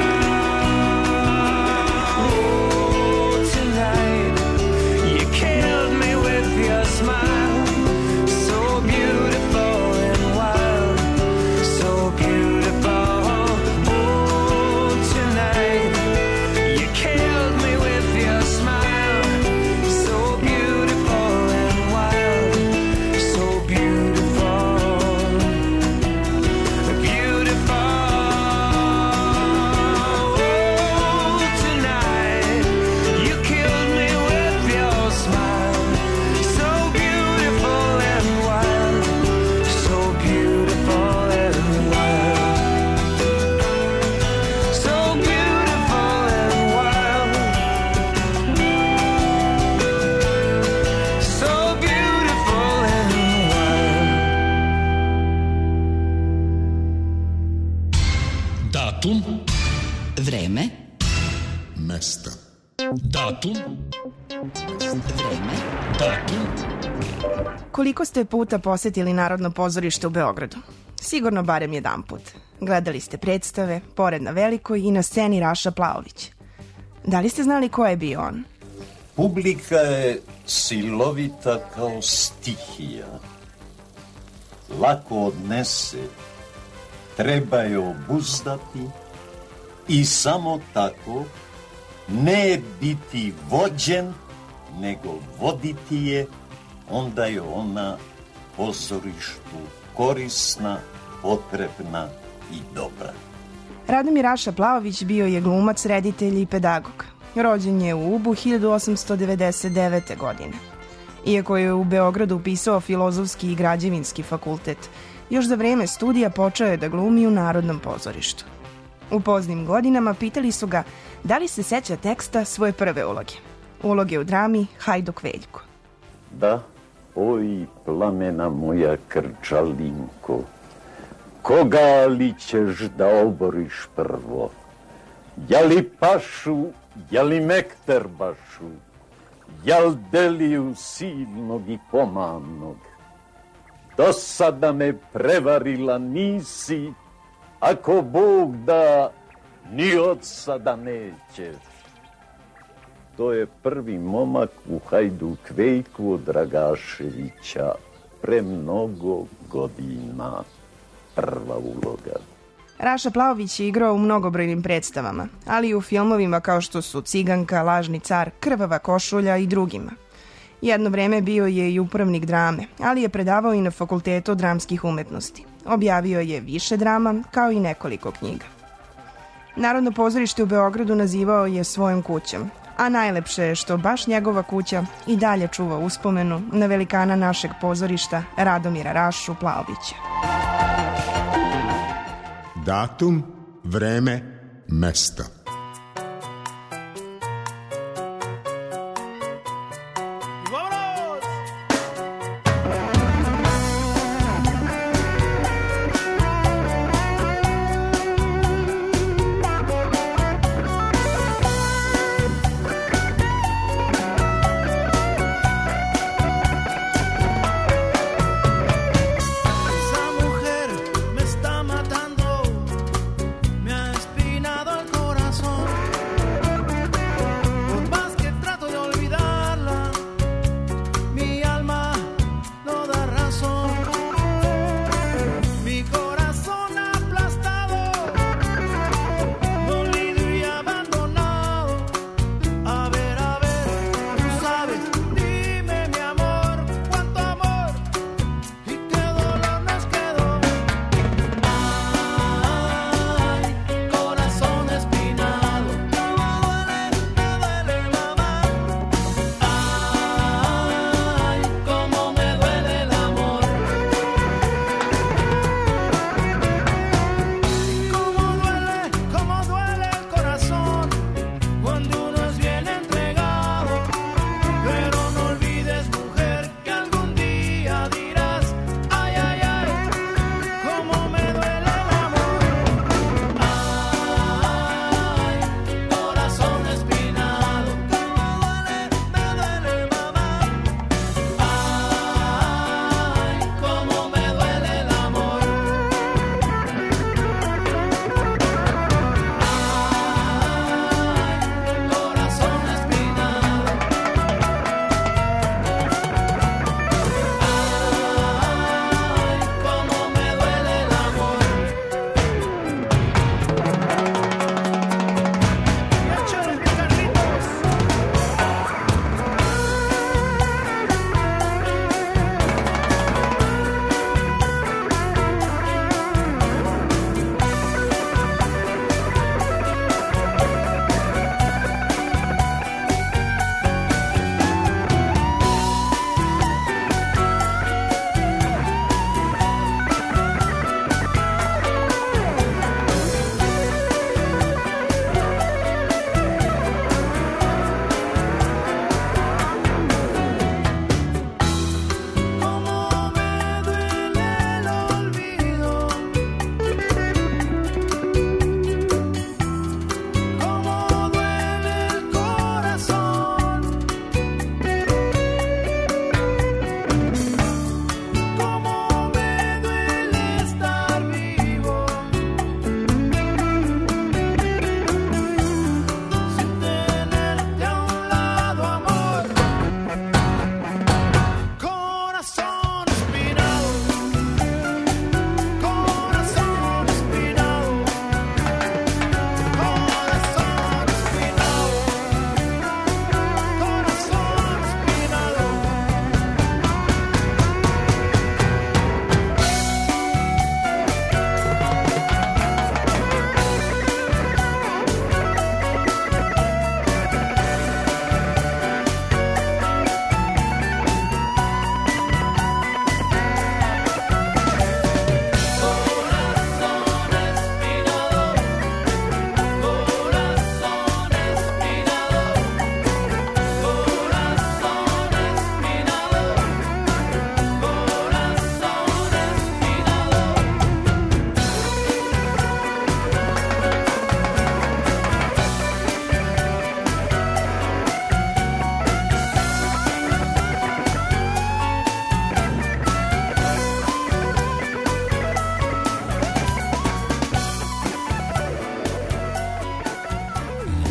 Oh, tonight you killed me with your smile, so beautiful and wild, so beautiful. Oh, tonight you killed me with your smile, so beautiful and wild, so beautiful, beautiful. Oh, tonight you killed me with your smile, so beautiful and wild, so beautiful and wild, so beautiful and wild, so beautiful and wild. Datum, Vreme, mesta. Datum, vreme, datum, Koliko ste puta posetili Narodno pozorište u Beogradu? Sigurno barem jedanput. Gledali ste predstave, Pored na Velikoj i na sceni Raša Plaović. Da li ste znali ko je bio on? Publika je silovita kao stihija. Lako odnese, treba je obuzdati i samo tako ne biti vođen, nego voditi je, onda je ona pozorištu korisna, potrebna i dobra. Radomir Raša Plaović bio je glumac, reditelj i pedagog. Rođen je u Ubu hiljadu osamsto devedeset devete. godine. Iako je u Beogradu upisao filozofski i građevinski fakultet, još za vreme studija počeo je da glumi u Narodnom pozorištu. U poznim godinama pitali su ga da li se seća teksta svoje prve uloge. Uloge u drami Hajduk Veljko. Da, oj plamena moja krčalinko, koga li ćeš da oboriš prvo? Jali pašu, jali mekterbašu, jal deliju silnog i pomamnog? Do sada me prevarila nisi, ako Bog da, ni od sada nećeš. To je prvi momak u Hajduk Vejku od Dragaševića, pre mnogo godina, prva uloga. Raša Plaović je igrao u mnogobrojnim predstavama, ali i u filmovima kao što su Ciganka, Lažni car, Krvava košulja i drugima. Jedno vreme bio je i upravnik drame, ali je predavao i na Fakultetu dramskih umetnosti. Objavio je više drama, kao i nekoliko knjiga. Narodno pozorište u Beogradu nazivao je svojom kućom, a najlepše je što baš njegova kuća i dalje čuva uspomenu na velikana našeg pozorišta Radomira Rašu Plaovića. Datum, vreme, mesto. Esa mujer me está matando, me ha espinado el corazón.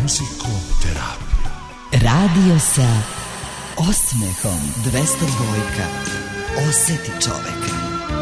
Muzikoterapija. Radio sa osmehom. dvesta dva. Oseti čoveka.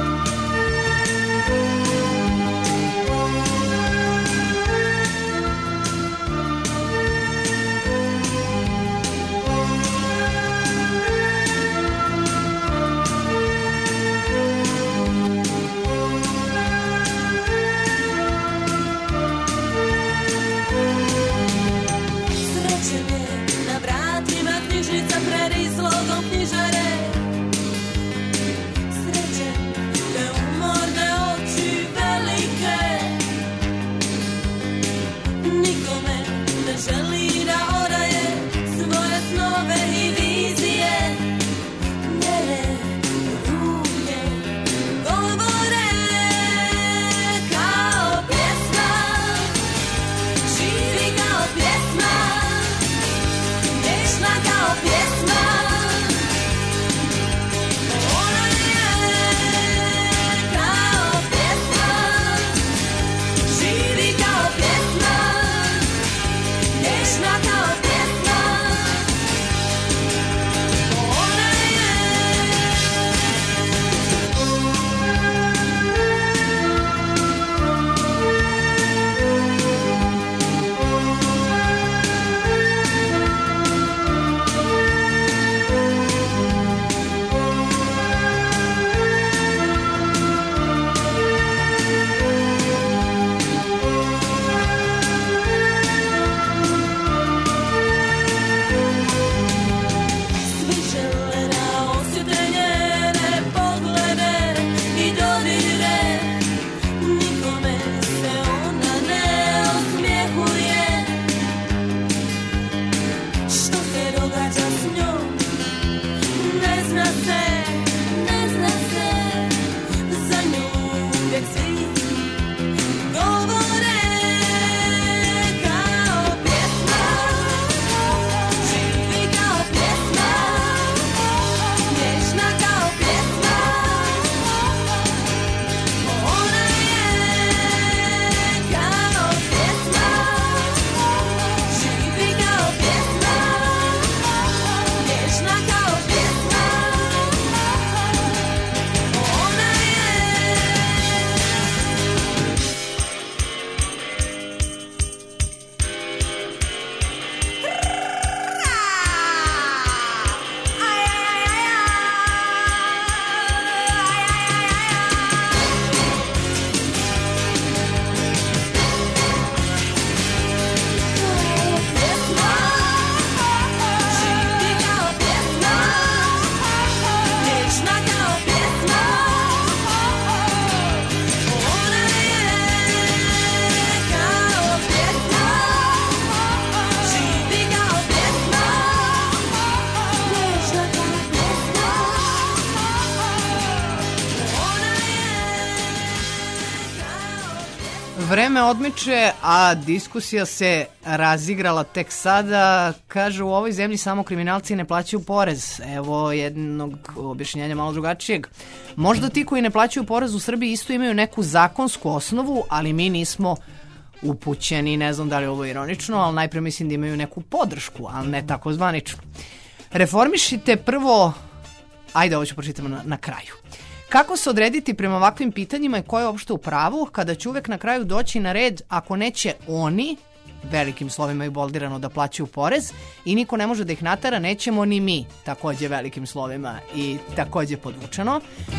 Vreme odmiče, a diskusija se razigrala tek sada. Kaže, u ovoj zemlji samo kriminalci ne plaćaju porez. Evo jednog objašnjenja malo drugačijeg. Možda ti koji ne plaćaju porez u Srbiji isto imaju neku zakonsku osnovu, ali mi nismo upućeni. Ne znam da li je ovo ironično, ali najpre mislim da imaju neku podršku, ali ne tako zvanično. Reformišite prvo... Ajde, ovo ću pročitati na, na kraju. Kako se odrediti prema ovakvim pitanjima i ko je uopšte u pravu, kada će uvek na kraju doći na red ako neće oni, velikim slovima i boldirano, da plaćaju porez i niko ne može da ih natara, nećemo ni mi, takođe velikim slovima i takođe podvučeno.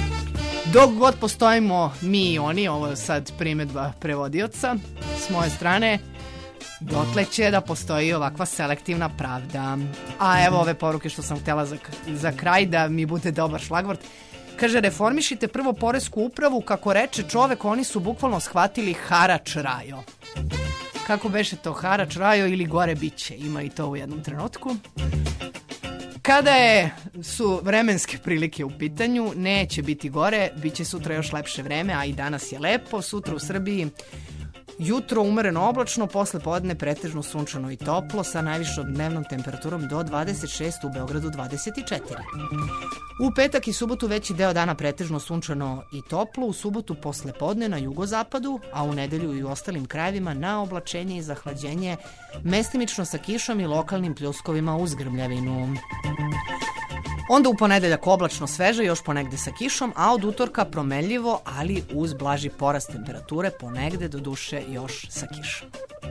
Dok god postojimo mi i oni, ovo je sad primedba prevodioca s moje strane, dotle će da postoji ovakva selektivna pravda. A evo ove poruke što sam htjela za, za kraj, da mi bude dobar šlagvort. Kaže, reformišite prvo poresku upravu, kako reče čovek, oni su bukvalno shvatili harač rajo. Kako beše to, harač rajo ili gore biće, ima i to u jednom trenutku. Kada je, su vremenske prilike u pitanju, neće biti gore, bit će sutra još lepše vreme, a i danas je lepo. Sutra u Srbiji Jutro umereno oblačno, posle podne pretežno sunčano i toplo sa najvišom dnevnom temperaturom do dvadeset šest, u Beogradu dvadeset četiri. U petak i subotu veći deo dana pretežno sunčano i toplo, u subotu posle podne na jugozapadu, a u nedelju i u ostalim krajevima na oblačenje i zahlađenje, mestimično sa kišom i lokalnim pljuskovima uz grmljavinu. Onda u ponedeljak oblačno sveže, još ponegde sa kišom, a od utorka promenljivo, ali uz blaži porast temperature, ponegde do duše još sa kišom.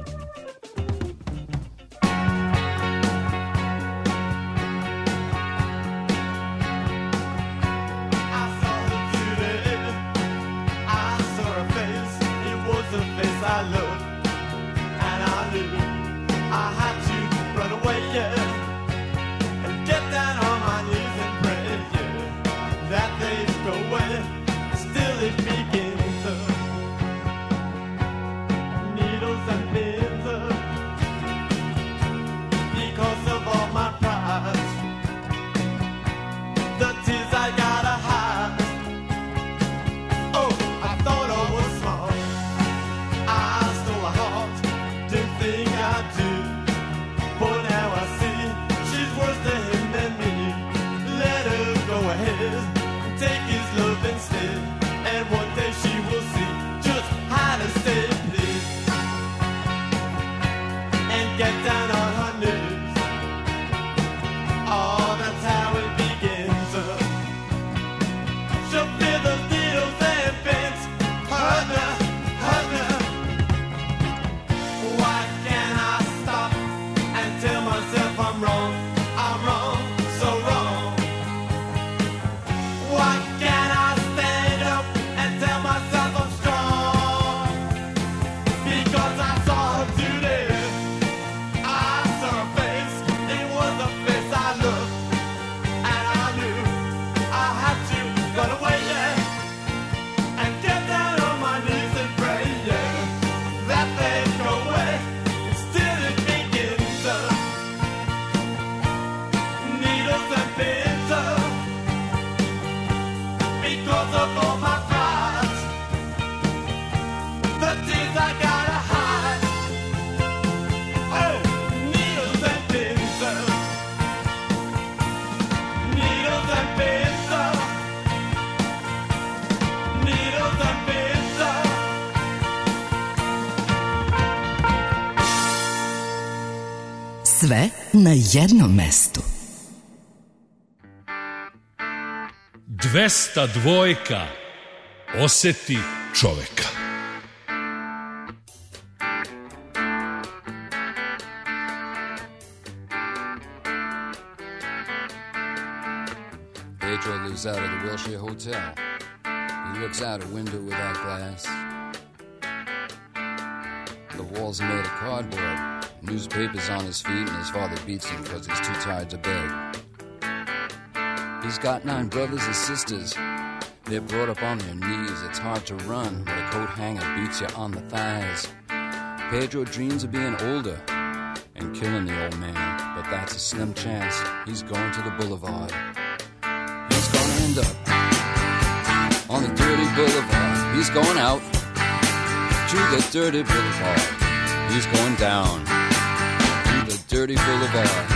Sve na jednom mestu. dvesta dvojka. Oseti čoveka. Pedro lives out of the Wilshire Hotel. He looks out a window without glass. The walls are made of cardboard. Newspapers on his feet, and his father beats him because he's too tired to beg. He's got nine brothers and sisters. They're brought up on their knees. It's hard to run when a coat hanger beats you on the thighs. Pedro dreams of being older and killing the old man, but that's a slim chance. He's going to the boulevard. He's gonna end up on the dirty boulevard. He's going out to the dirty boulevard. He's going down the dirty boulevard.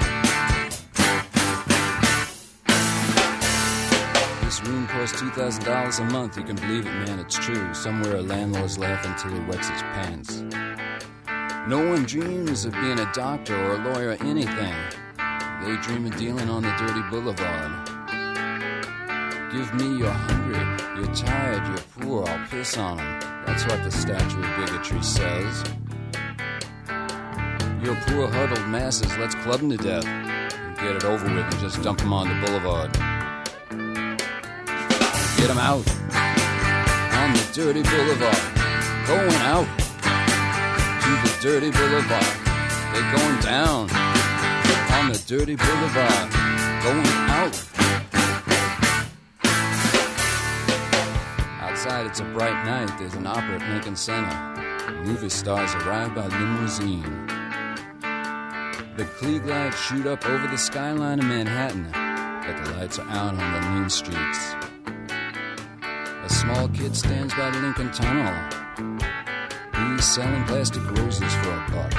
This room costs two thousand dollars a month. You can believe it, man, it's true. Somewhere a landlord's laughing till he wets his pants. No one dreams of being a doctor or a lawyer or anything. They dream of dealing on the dirty boulevard. Give me you're hungry, you're tired, you're poor, I'll piss on them. That's what the statue of bigotry says. Your poor huddled masses, let's club them to death and get it over with and just dump them on the boulevard. Get them out on the dirty boulevard. Going out to the dirty boulevard. They're going down on the dirty boulevard. Going out. Outside it's a bright night. There's an opera at Lincoln Center. Movie stars arrive by limousine. The Klieg lights shoot up over the skyline of Manhattan, but the lights are out on the mean streets. A small kid stands by the Lincoln Tunnel. He's selling plastic roses for a buck.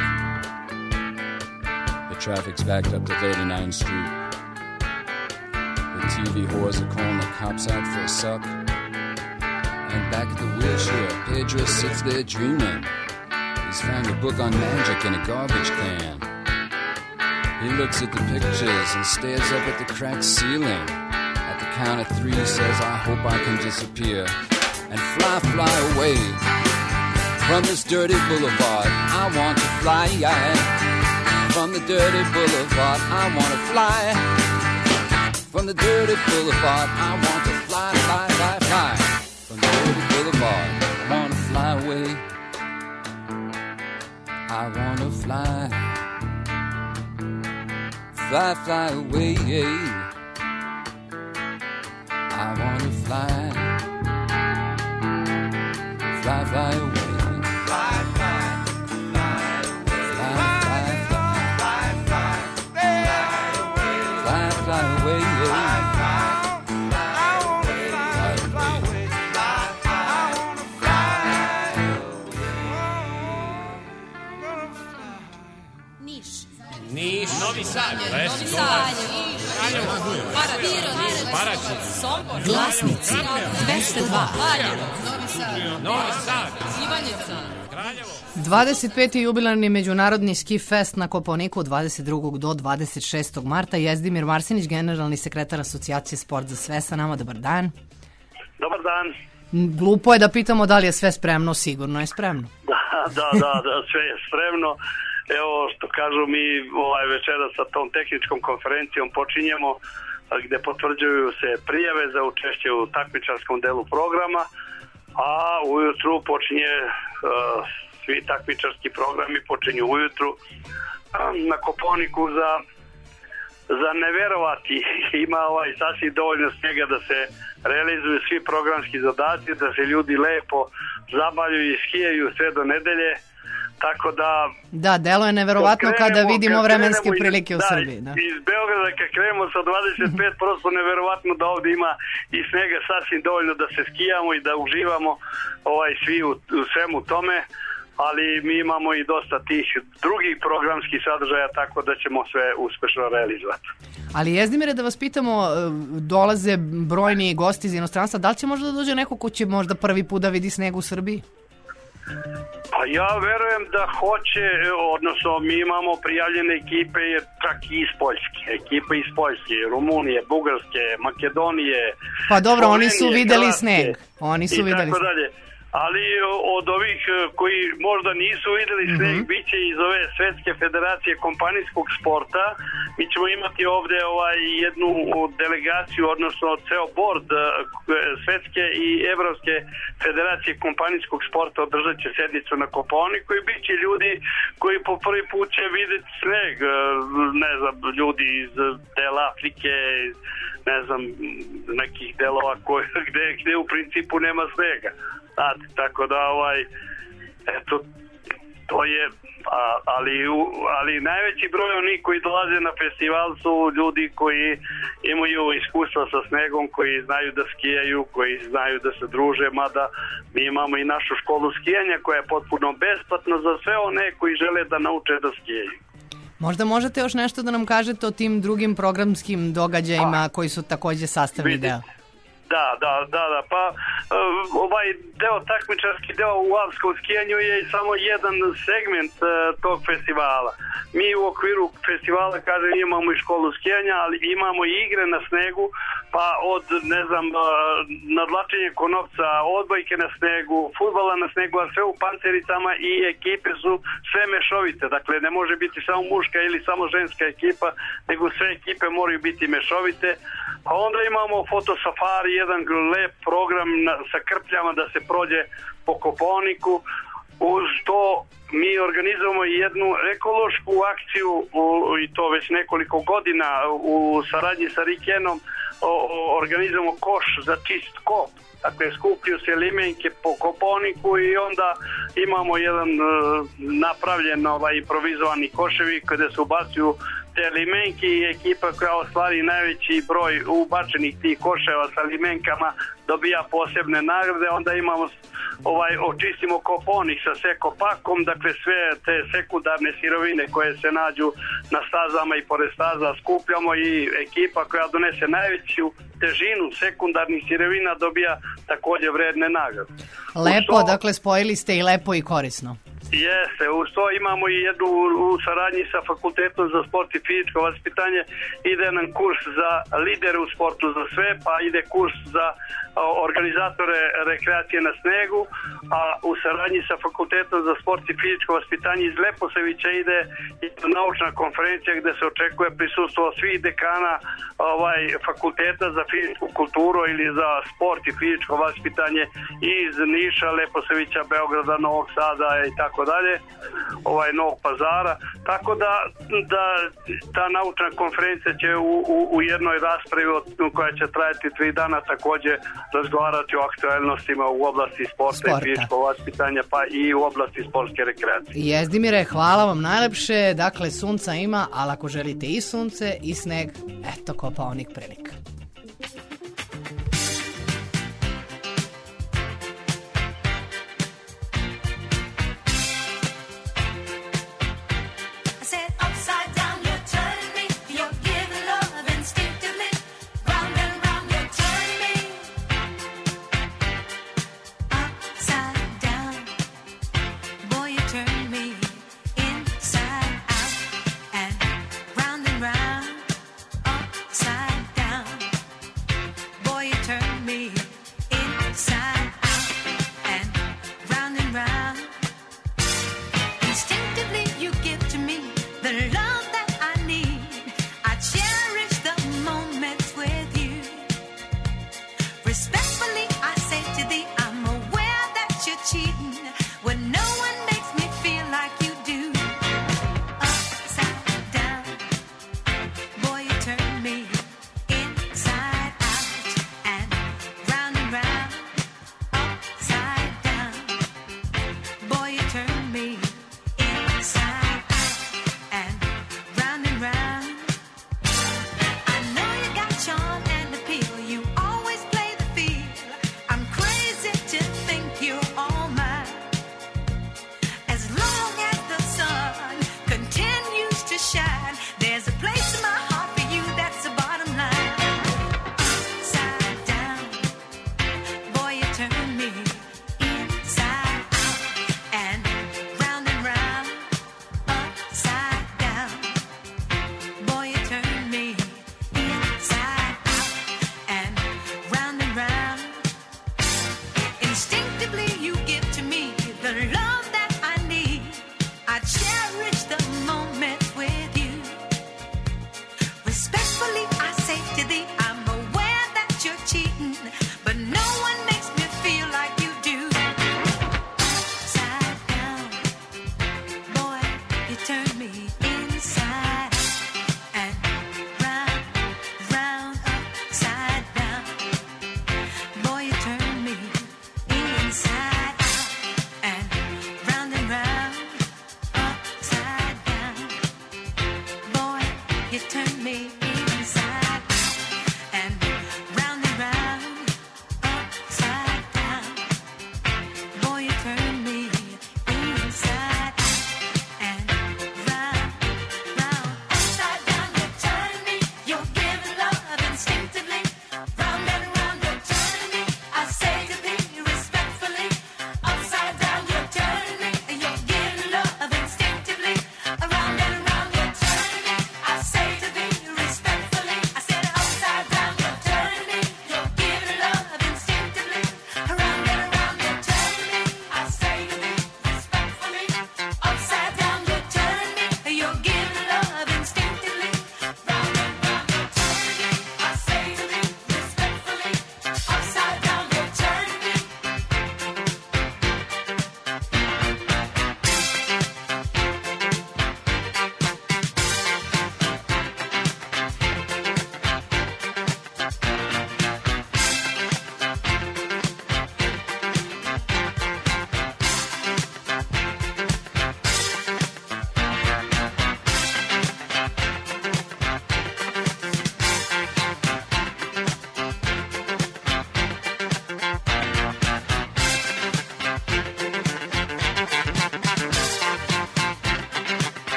The traffic's backed up to thirty-ninth Street. The T V whores are calling the cops out for a suck. And back at the wheelchair, Pedro sits there dreaming. He's found a book on magic in a garbage can. He looks at the pictures and stares up at the cracked ceiling. At the count of three, he says, I hope I can disappear and fly, fly away from this dirty boulevard. I want to fly from the dirty boulevard. I want to fly from the dirty boulevard. I want to fly, fly, fly, fly from the dirty boulevard. I want to fly away. I want to fly, fly, fly away. I want to fly, fly, fly away. Fly, fly, fly away. Fly, fly, fly, fly, fly, fly, fly away. Fly, fly, fly away. Fly, fly away. Fly, fly, I wanna fly away. Niš. Niš. Novi Sad. Novi Sad. Paraćin. Sombor. Glasnici. dvesta dva. Novi Sad. Ivanjica. dvadeset peti jubilarni međunarodni ski fest na Kopaoniku od dvadeset drugog do dvadeset šestog marta. Jezdimir Marsenić, generalni sekretar Asocijacije Sport za sve sa nama. Dobar dan. Dobar dan. Glupo je da pitamo da li je sve spremno, sigurno je spremno. Da, da, da, da sve je spremno. Evo što kažu mi ovaj večera sa tom tehničkom konferencijom počinjemo gde potvrđuju se prijave za učešće u takmičarskom delu programa, a ujutru počinje uh, svi takmičarski programi počinju ujutru na Kopaoniku za za neverovati. Ima ovaj sasvim dovoljno snega da se realizuju svi programski zadaci, da se ljudi lepo zabavljaju i skijaju sve do nedelje. Tako da... Da, delo je neverovatno kada krenemo, vidimo kad vremenske krenemo prilike iz, u da, Srbiji. Da. Iz Beograda kad krenemo sa dvadeset pet, prosto neverovatno da ovdje ima i snega sasvim dovoljno da se skijamo i da uživamo ovaj svi u, u svemu tome, ali mi imamo i dosta tih drugih programskih sadržaja, tako da ćemo sve uspešno realizovati. Ali Jezdimire, da vas pitamo, dolaze brojni gosti iz inostranstva, da li će možda da dođe neko ko će možda prvi put da vidi sneg u Srbiji? Pa ja verujem da hoće, odnosno mi imamo prijavljene ekipe čak i iz Poljske, ekipe iz Poljske, Rumunije, Bugarske, Makedonije. Pa dobro, Slovenije, oni su videli Hrvatske, sneg. Oni su i videli tako sneg. dalje. Ali od ovih koji možda nisu videli sneg, mm-hmm. bit će iz ove Svetske federacije kompanijskog sporta. Mi ćemo imati ovde ovaj jednu delegaciju, odnosno ceo bord Svetske i Evropske federacije kompanijskog sporta održat će sednicu na Kopaoniku i bit će ljudi koji po prvi put će vidjeti sneg, ne znam, ljudi iz dela Afrike, ne znam, nekih delova koje, gde, gde u principu nema snega. Znate, tako da ovaj, eto, to je, a, ali, ali najveći broj onih koji dolaze na festival su ljudi koji imaju iskustva sa snegom, koji znaju da skijaju, koji znaju da se druže, mada mi imamo i našu školu skijanja koja je potpuno besplatna za sve one koji žele da nauče da skijaju. Možda možete još nešto da nam kažete o tim drugim programskim događajima a, koji su takođe sastavni vidite. deo? Da, da, da, da, pa uh, ovaj deo, takmičarski deo u alpskom skijanju je samo jedan segment uh, tog festivala. Mi u okviru festivala, kažem, imamo i školu skijanja, ali imamo i igre na snegu, pa od, ne znam, uh, nadlačenja konopca, odbojke na snegu, fudbala na snegu, a sve u pancericama i ekipe su sve mešovite. Dakle, ne može biti samo muška ili samo ženska ekipa, nego sve ekipe moraju biti mešovite. A onda imamo fotosafari, jedan lep program na, sa krpljama da se prođe po Kopaoniku. Uz to mi organizujemo jednu ekološku akciju u, i to već nekoliko godina u saradnji sa Rikenom. O, o, organizujemo koš za čist kop. Dakle, skupljuju se limenke po Kopaoniku i onda imamo jedan uh, napravljen ovaj improvizovani koševi kada se ubacuju te limenke i ekipa koja ostvari najveći broj ubačenih tih koševa sa limenkama dobija posebne nagrade. Onda imamo ovaj, očistimo koponik sa sekopakom, dakle sve te sekundarne sirovine koje se nađu na stazama i pored staza skupljamo i ekipa koja donese najveću težinu sekundarnih sirovina dobija takođe vredne nagrade. Lepo, to, dakle spojili ste i lepo i korisno. Jeste, uz to imamo i jednu u saradnji sa Fakultetom za sport i fizičko vaspitanje, ide nam kurs za lidere u sportu za sve, pa ide kurs za organizatore rekreacije na snegu, a u saradnji sa Fakultetom za sport i fizičko vaspitanje iz Leposavića ide naučna konferencija gde se očekuje prisustvo svih dekana ovaj, Fakulteta za fizičku kulturu ili za sport i fizičko vaspitanje iz Niša, Leposavića, Beograda, Novog Sada i tako dalje, ovaj, Novog Pazara. Tako da, da ta naučna konferencija će u, u, u jednoj raspravi koja će trajati tri dana takođe razgovarati o aktualnostima u oblasti sporta, sporta. i fizičkog vaspitanja, pa i u oblasti sportske rekreacije. Jezdimire, hvala vam najlepše. Dakle, sunca ima, ali ako želite i sunce i sneg, eto Kopaonik prilika. Round and round, upside down.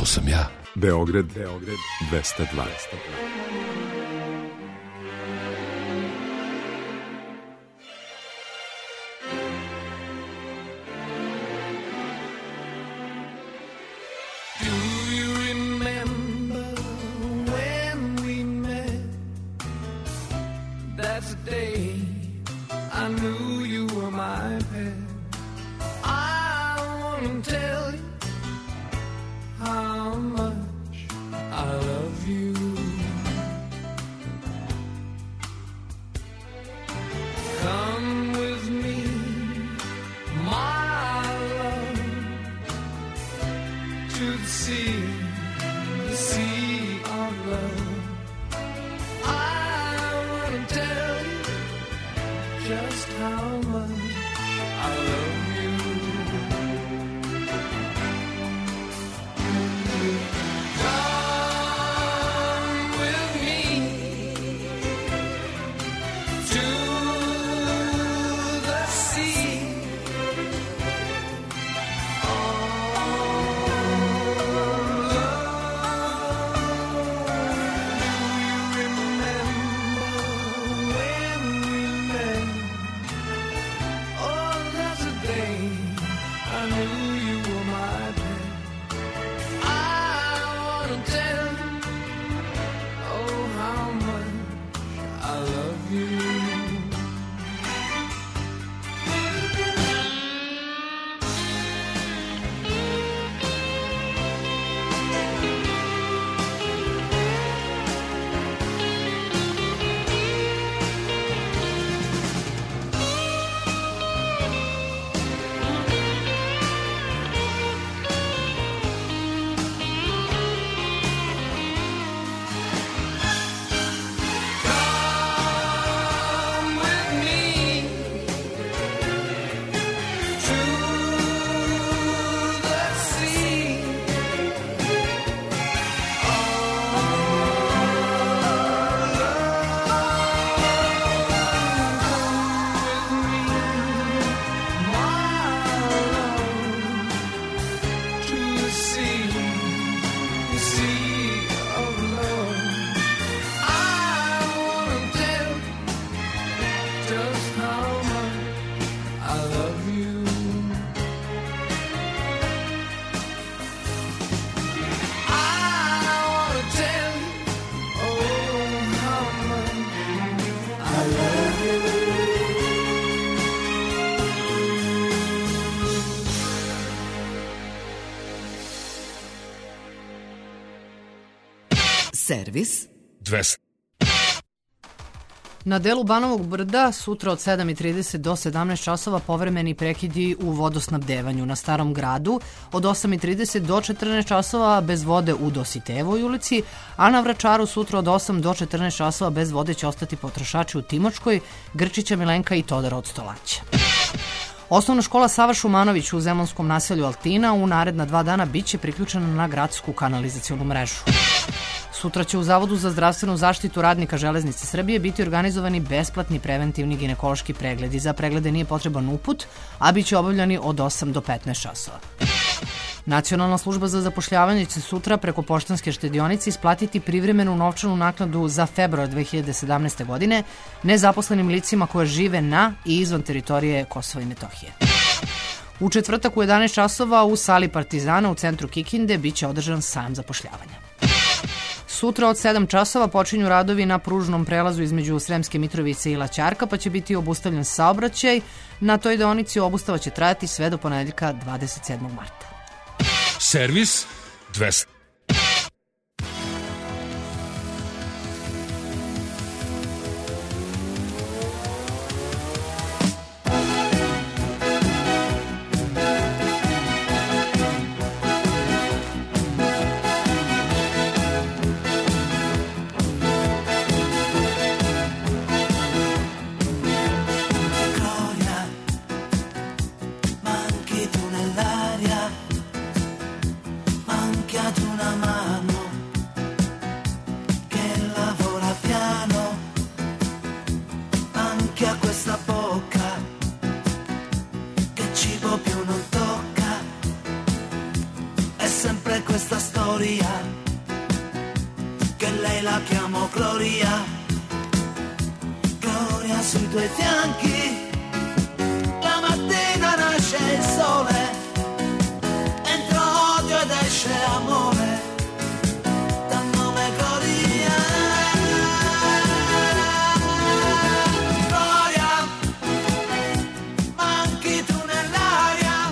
sam ja. Beograd, Beograd, dvesta dva. Do you remember when we met? That's the day I knew you were my pet. I want to tell you how much I love you. Come with me, my love, to the sea, the sea of love. I want to tell you just how much I love you. Come with me to the sea. Servis dvesta. Na delu Banovog brda sutra od sedam i trideset do sedamnaest časova povremeni prekidi u vodosnabdevanju. Na Starom gradu od osam i trideset do četrnaest časova bez vode u Dositejevoj ulici, a na Vračaru sutra od osam do četrnaest časova bez vode će ostati potrošači u Timočkoj, Grčića Milenka i Todora od Stolaća. Osnovna škola Sava Šumanović u Zemunskom naselju Altina u naredna dva dana biće priključena na gradsku kanalizacionu mrežu. Sutra će u Zavodu za zdravstvenu zaštitu radnika Železnice Srbije biti organizovani besplatni preventivni ginekološki pregledi. Za preglede nije potreban uput, a biće obavljani od osam do petnaest časova. Nacionalna služba za zapošljavanje će sutra preko Poštanske štedionice isplatiti privremenu novčanu naknadu za februar dve hiljade sedamnaeste. godine nezaposlenim licima koje žive na i izvan teritorije Kosova i Metohije. U četvrtak u jedanaest časova u sali Partizana u centru Kikinde biće održan sajam zapošljavanja. Sutra od sedam časova počinju radovi na pružnom prelazu između Sremske Mitrovice i Laćarka, pa će biti obustavljen saobraćaj. Na toj deonici obustava će trajati sve do ponedeljka dvadeset sedmog marta. Servis dvesta. Manchi tu nell'aria, manchi tu Gloria, che lei la chiamo Gloria, Gloria sui tuoi fianchi, la mattina nasce il sole, entra odio ed esce amore, dal nome Gloria. Gloria, manchi tu nell'aria,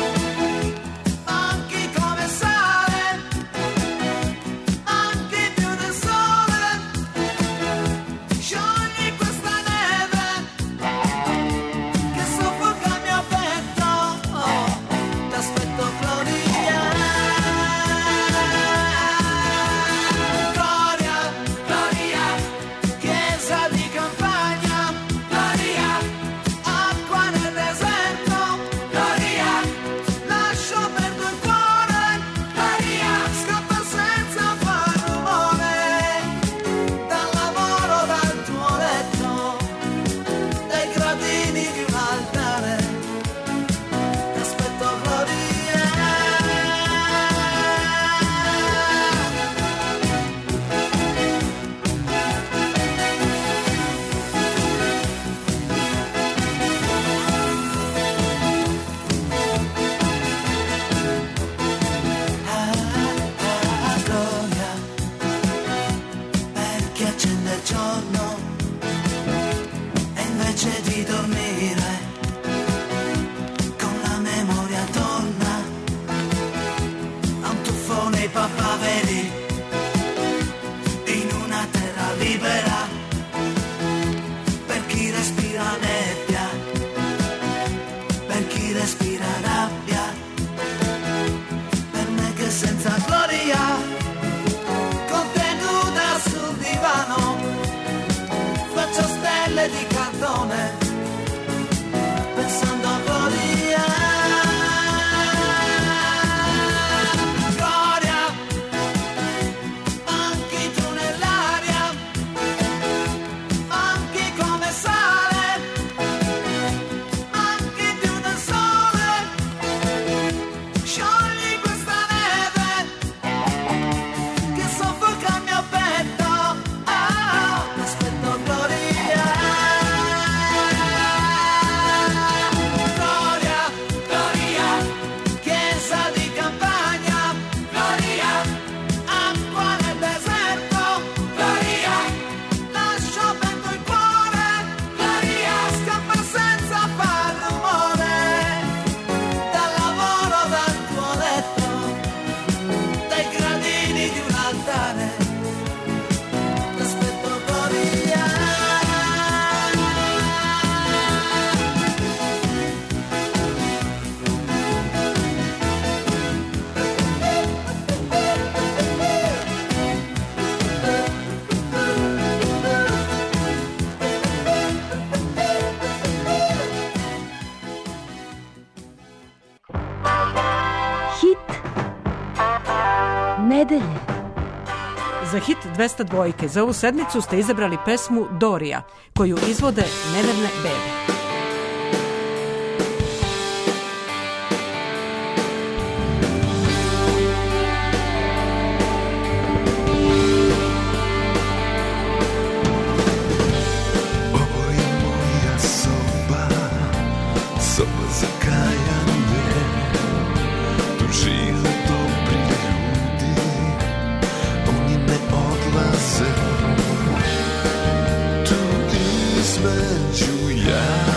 manchi come sale, manchi più del sole, sciogli questa neve che soffoca il mio petto, oh, t'aspetto Gloria. Gloria, Gloria, chiesa di campagna, Gloria, acqua nel deserto, Gloria, lascio perdo il cuore, Gloria, scappa senza far rumore, dal lavoro, dal tuo letto, dai gradini di un altare, t'aspetto Gloria. Ah, Gloria, per chi accende il giorno e invece di dormire con la memoria torna a un tuffo nei papaveri in una terra libera, per chi respira nebbia, per chi respira rabbia, per me che senza gloria, contenuta sul divano, faccio stelle di cartone, pensando a gloria. Gloria, manchi tu nell'aria, manchi come sale, manchi più del sole, sciogli questa neve che soffoca il mio petto, ah, aspetto Gloria. Gloria, Gloria, chiesa di campagna, Gloria, acqua nel deserto, Gloria, lascio perdo il cuore, Gloria, scappa senza far rumore, dal lavoro, dal tuo letto, dai gradini di un altare, t'aspetto Gloria. Hit nedelje. Za hit dvesta dvojke za ovu sedmicu ste izabrali pesmu Dorija, koju izvode Neverne bebe. Ovo je moja soba, soba za kajanje, tu žive dobri ljudi, oni ne odlaze, tu između ja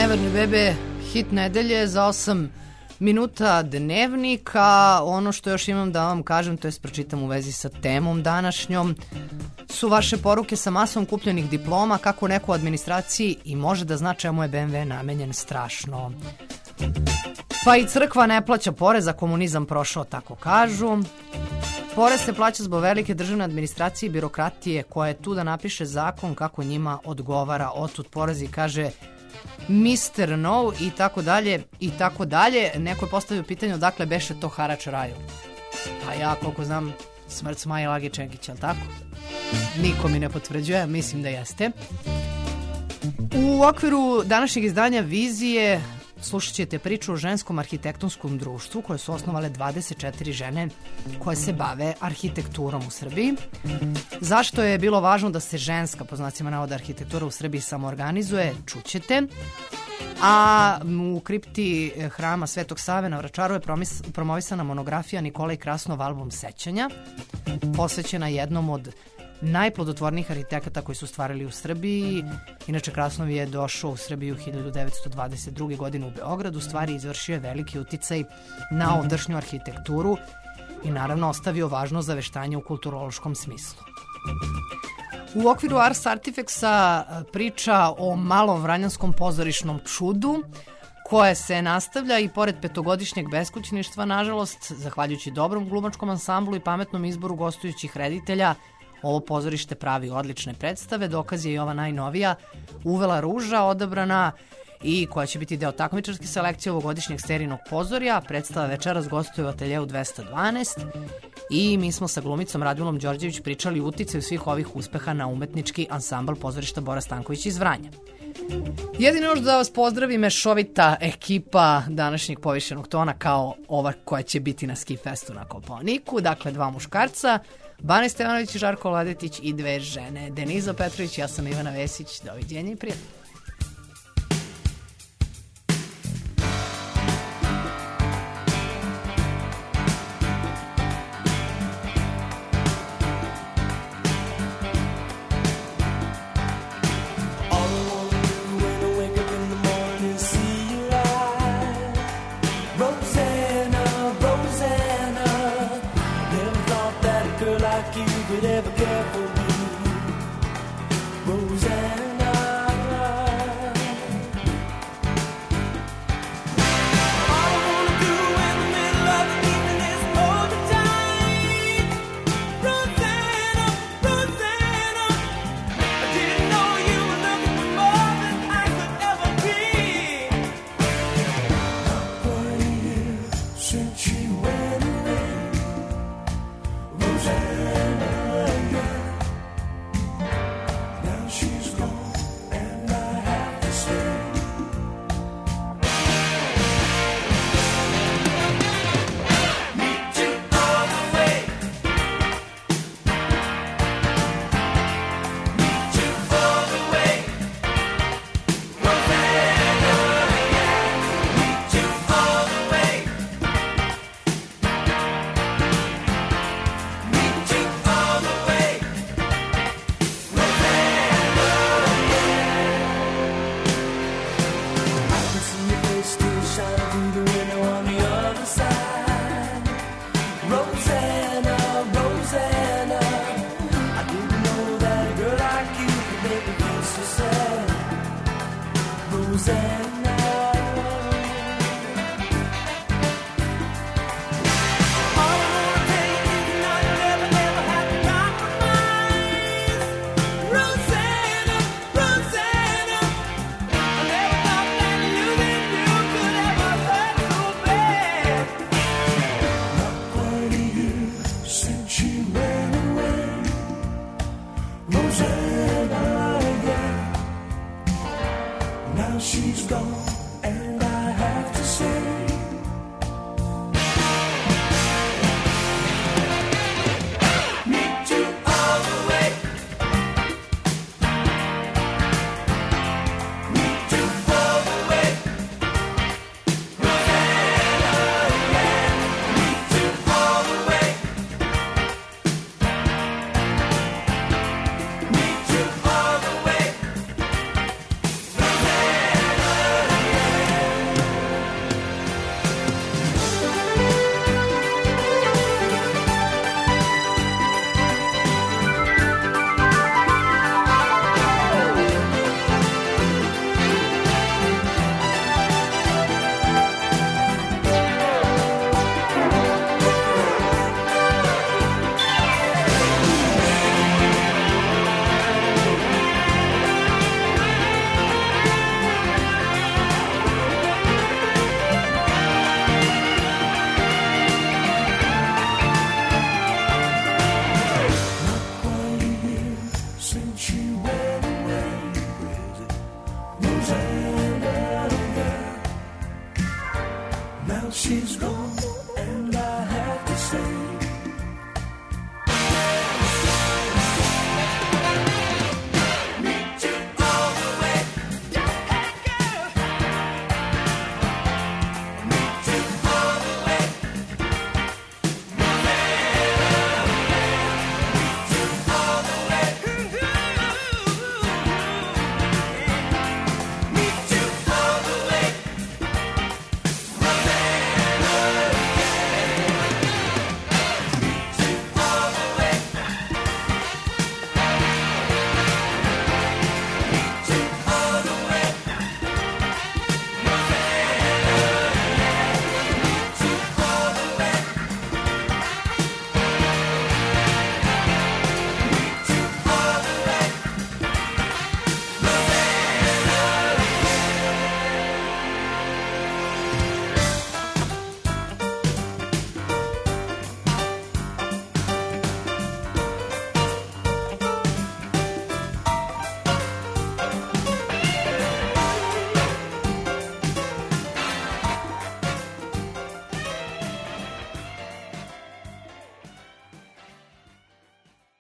Neverne bebe, hit nedelje za osam minuta dnevnika. Ono što još imam da vam kažem, to je pročitam u vezi sa temom današnjom, su vaše poruke sa masom kupljenih diploma, kako neko u administraciji i može da zna čemu je be em ve namenjen. Strašno. Pa i crkva ne plaća porez, a komunizam prošao, tako kažu. Porez se plaća zbog velike državne administracije i birokratije koja je tu da napiše zakon kako njima odgovara. Otud porezi, kaže mister No i tako dalje i tako dalje. Neko je postavio pitanje odakle beše to harač raju. Pa ja koliko znam smrt Smaje Lage Čengića, ali tako? Niko mi ne potvrđuje, mislim da jeste. U okviru današnjeg izdanja Vizije slušat ćete priču o ženskom arhitektonskom društvu koje su osnovale dvadeset četiri žene koje se bave arhitekturom u Srbiji. Zašto je bilo važno da se ženska, po znacima navoda, arhitektura u Srbiji samoorganizuje, čućete. A u kripti hrama Svetog Save na Vračaru je promovisana monografija Nikole Krasnov album sećanja, posvećena jednom od najplodotvornijih arhitekata koji su stvarili u Srbiji. Inače, Krasnov je došao u Srbiju hiljadu devetsto dvadeset druge. godine u Beogradu, stvari izvršio je veliki uticaj na ovdašnju arhitekturu i naravno ostavio važno zaveštanje u kulturološkom smislu. U okviru Ars Artifexa priča o malovranjanskom pozorišnom čudu koje se nastavlja i pored petogodišnjeg beskućništva, nažalost, zahvaljujući dobrom glumačkom ansamblu i pametnom izboru gostujućih reditelja, ovo pozorište pravi odlične predstave. Dokaz je i ova najnovija Uvela ruža, odabrana i koja će biti deo takmičarske selekcije ovogodišnjeg serijnog pozorja. Predstava večeras gostuje u ateljeu dvesta dvanaest i mi smo sa glumicom Radmilom Đorđević pričali o uticaju svih ovih uspeha na umetnički ansambl pozorišta Bora Stanković iz Vranja. Jedino još da vas pozdravim, mešovita ekipa današnjeg povišenog tona kao ova koja će biti na Ski Festu na Kopaoniku. Dakle, dva muškarca, Bane Stevanović i Žarko Ladetić, i dve žene, Deniza Petrović, ja sam Ivana Vesić. Doviđenja i prijatno. Ever care for me, Rosanna? Now she's gone, and I have to say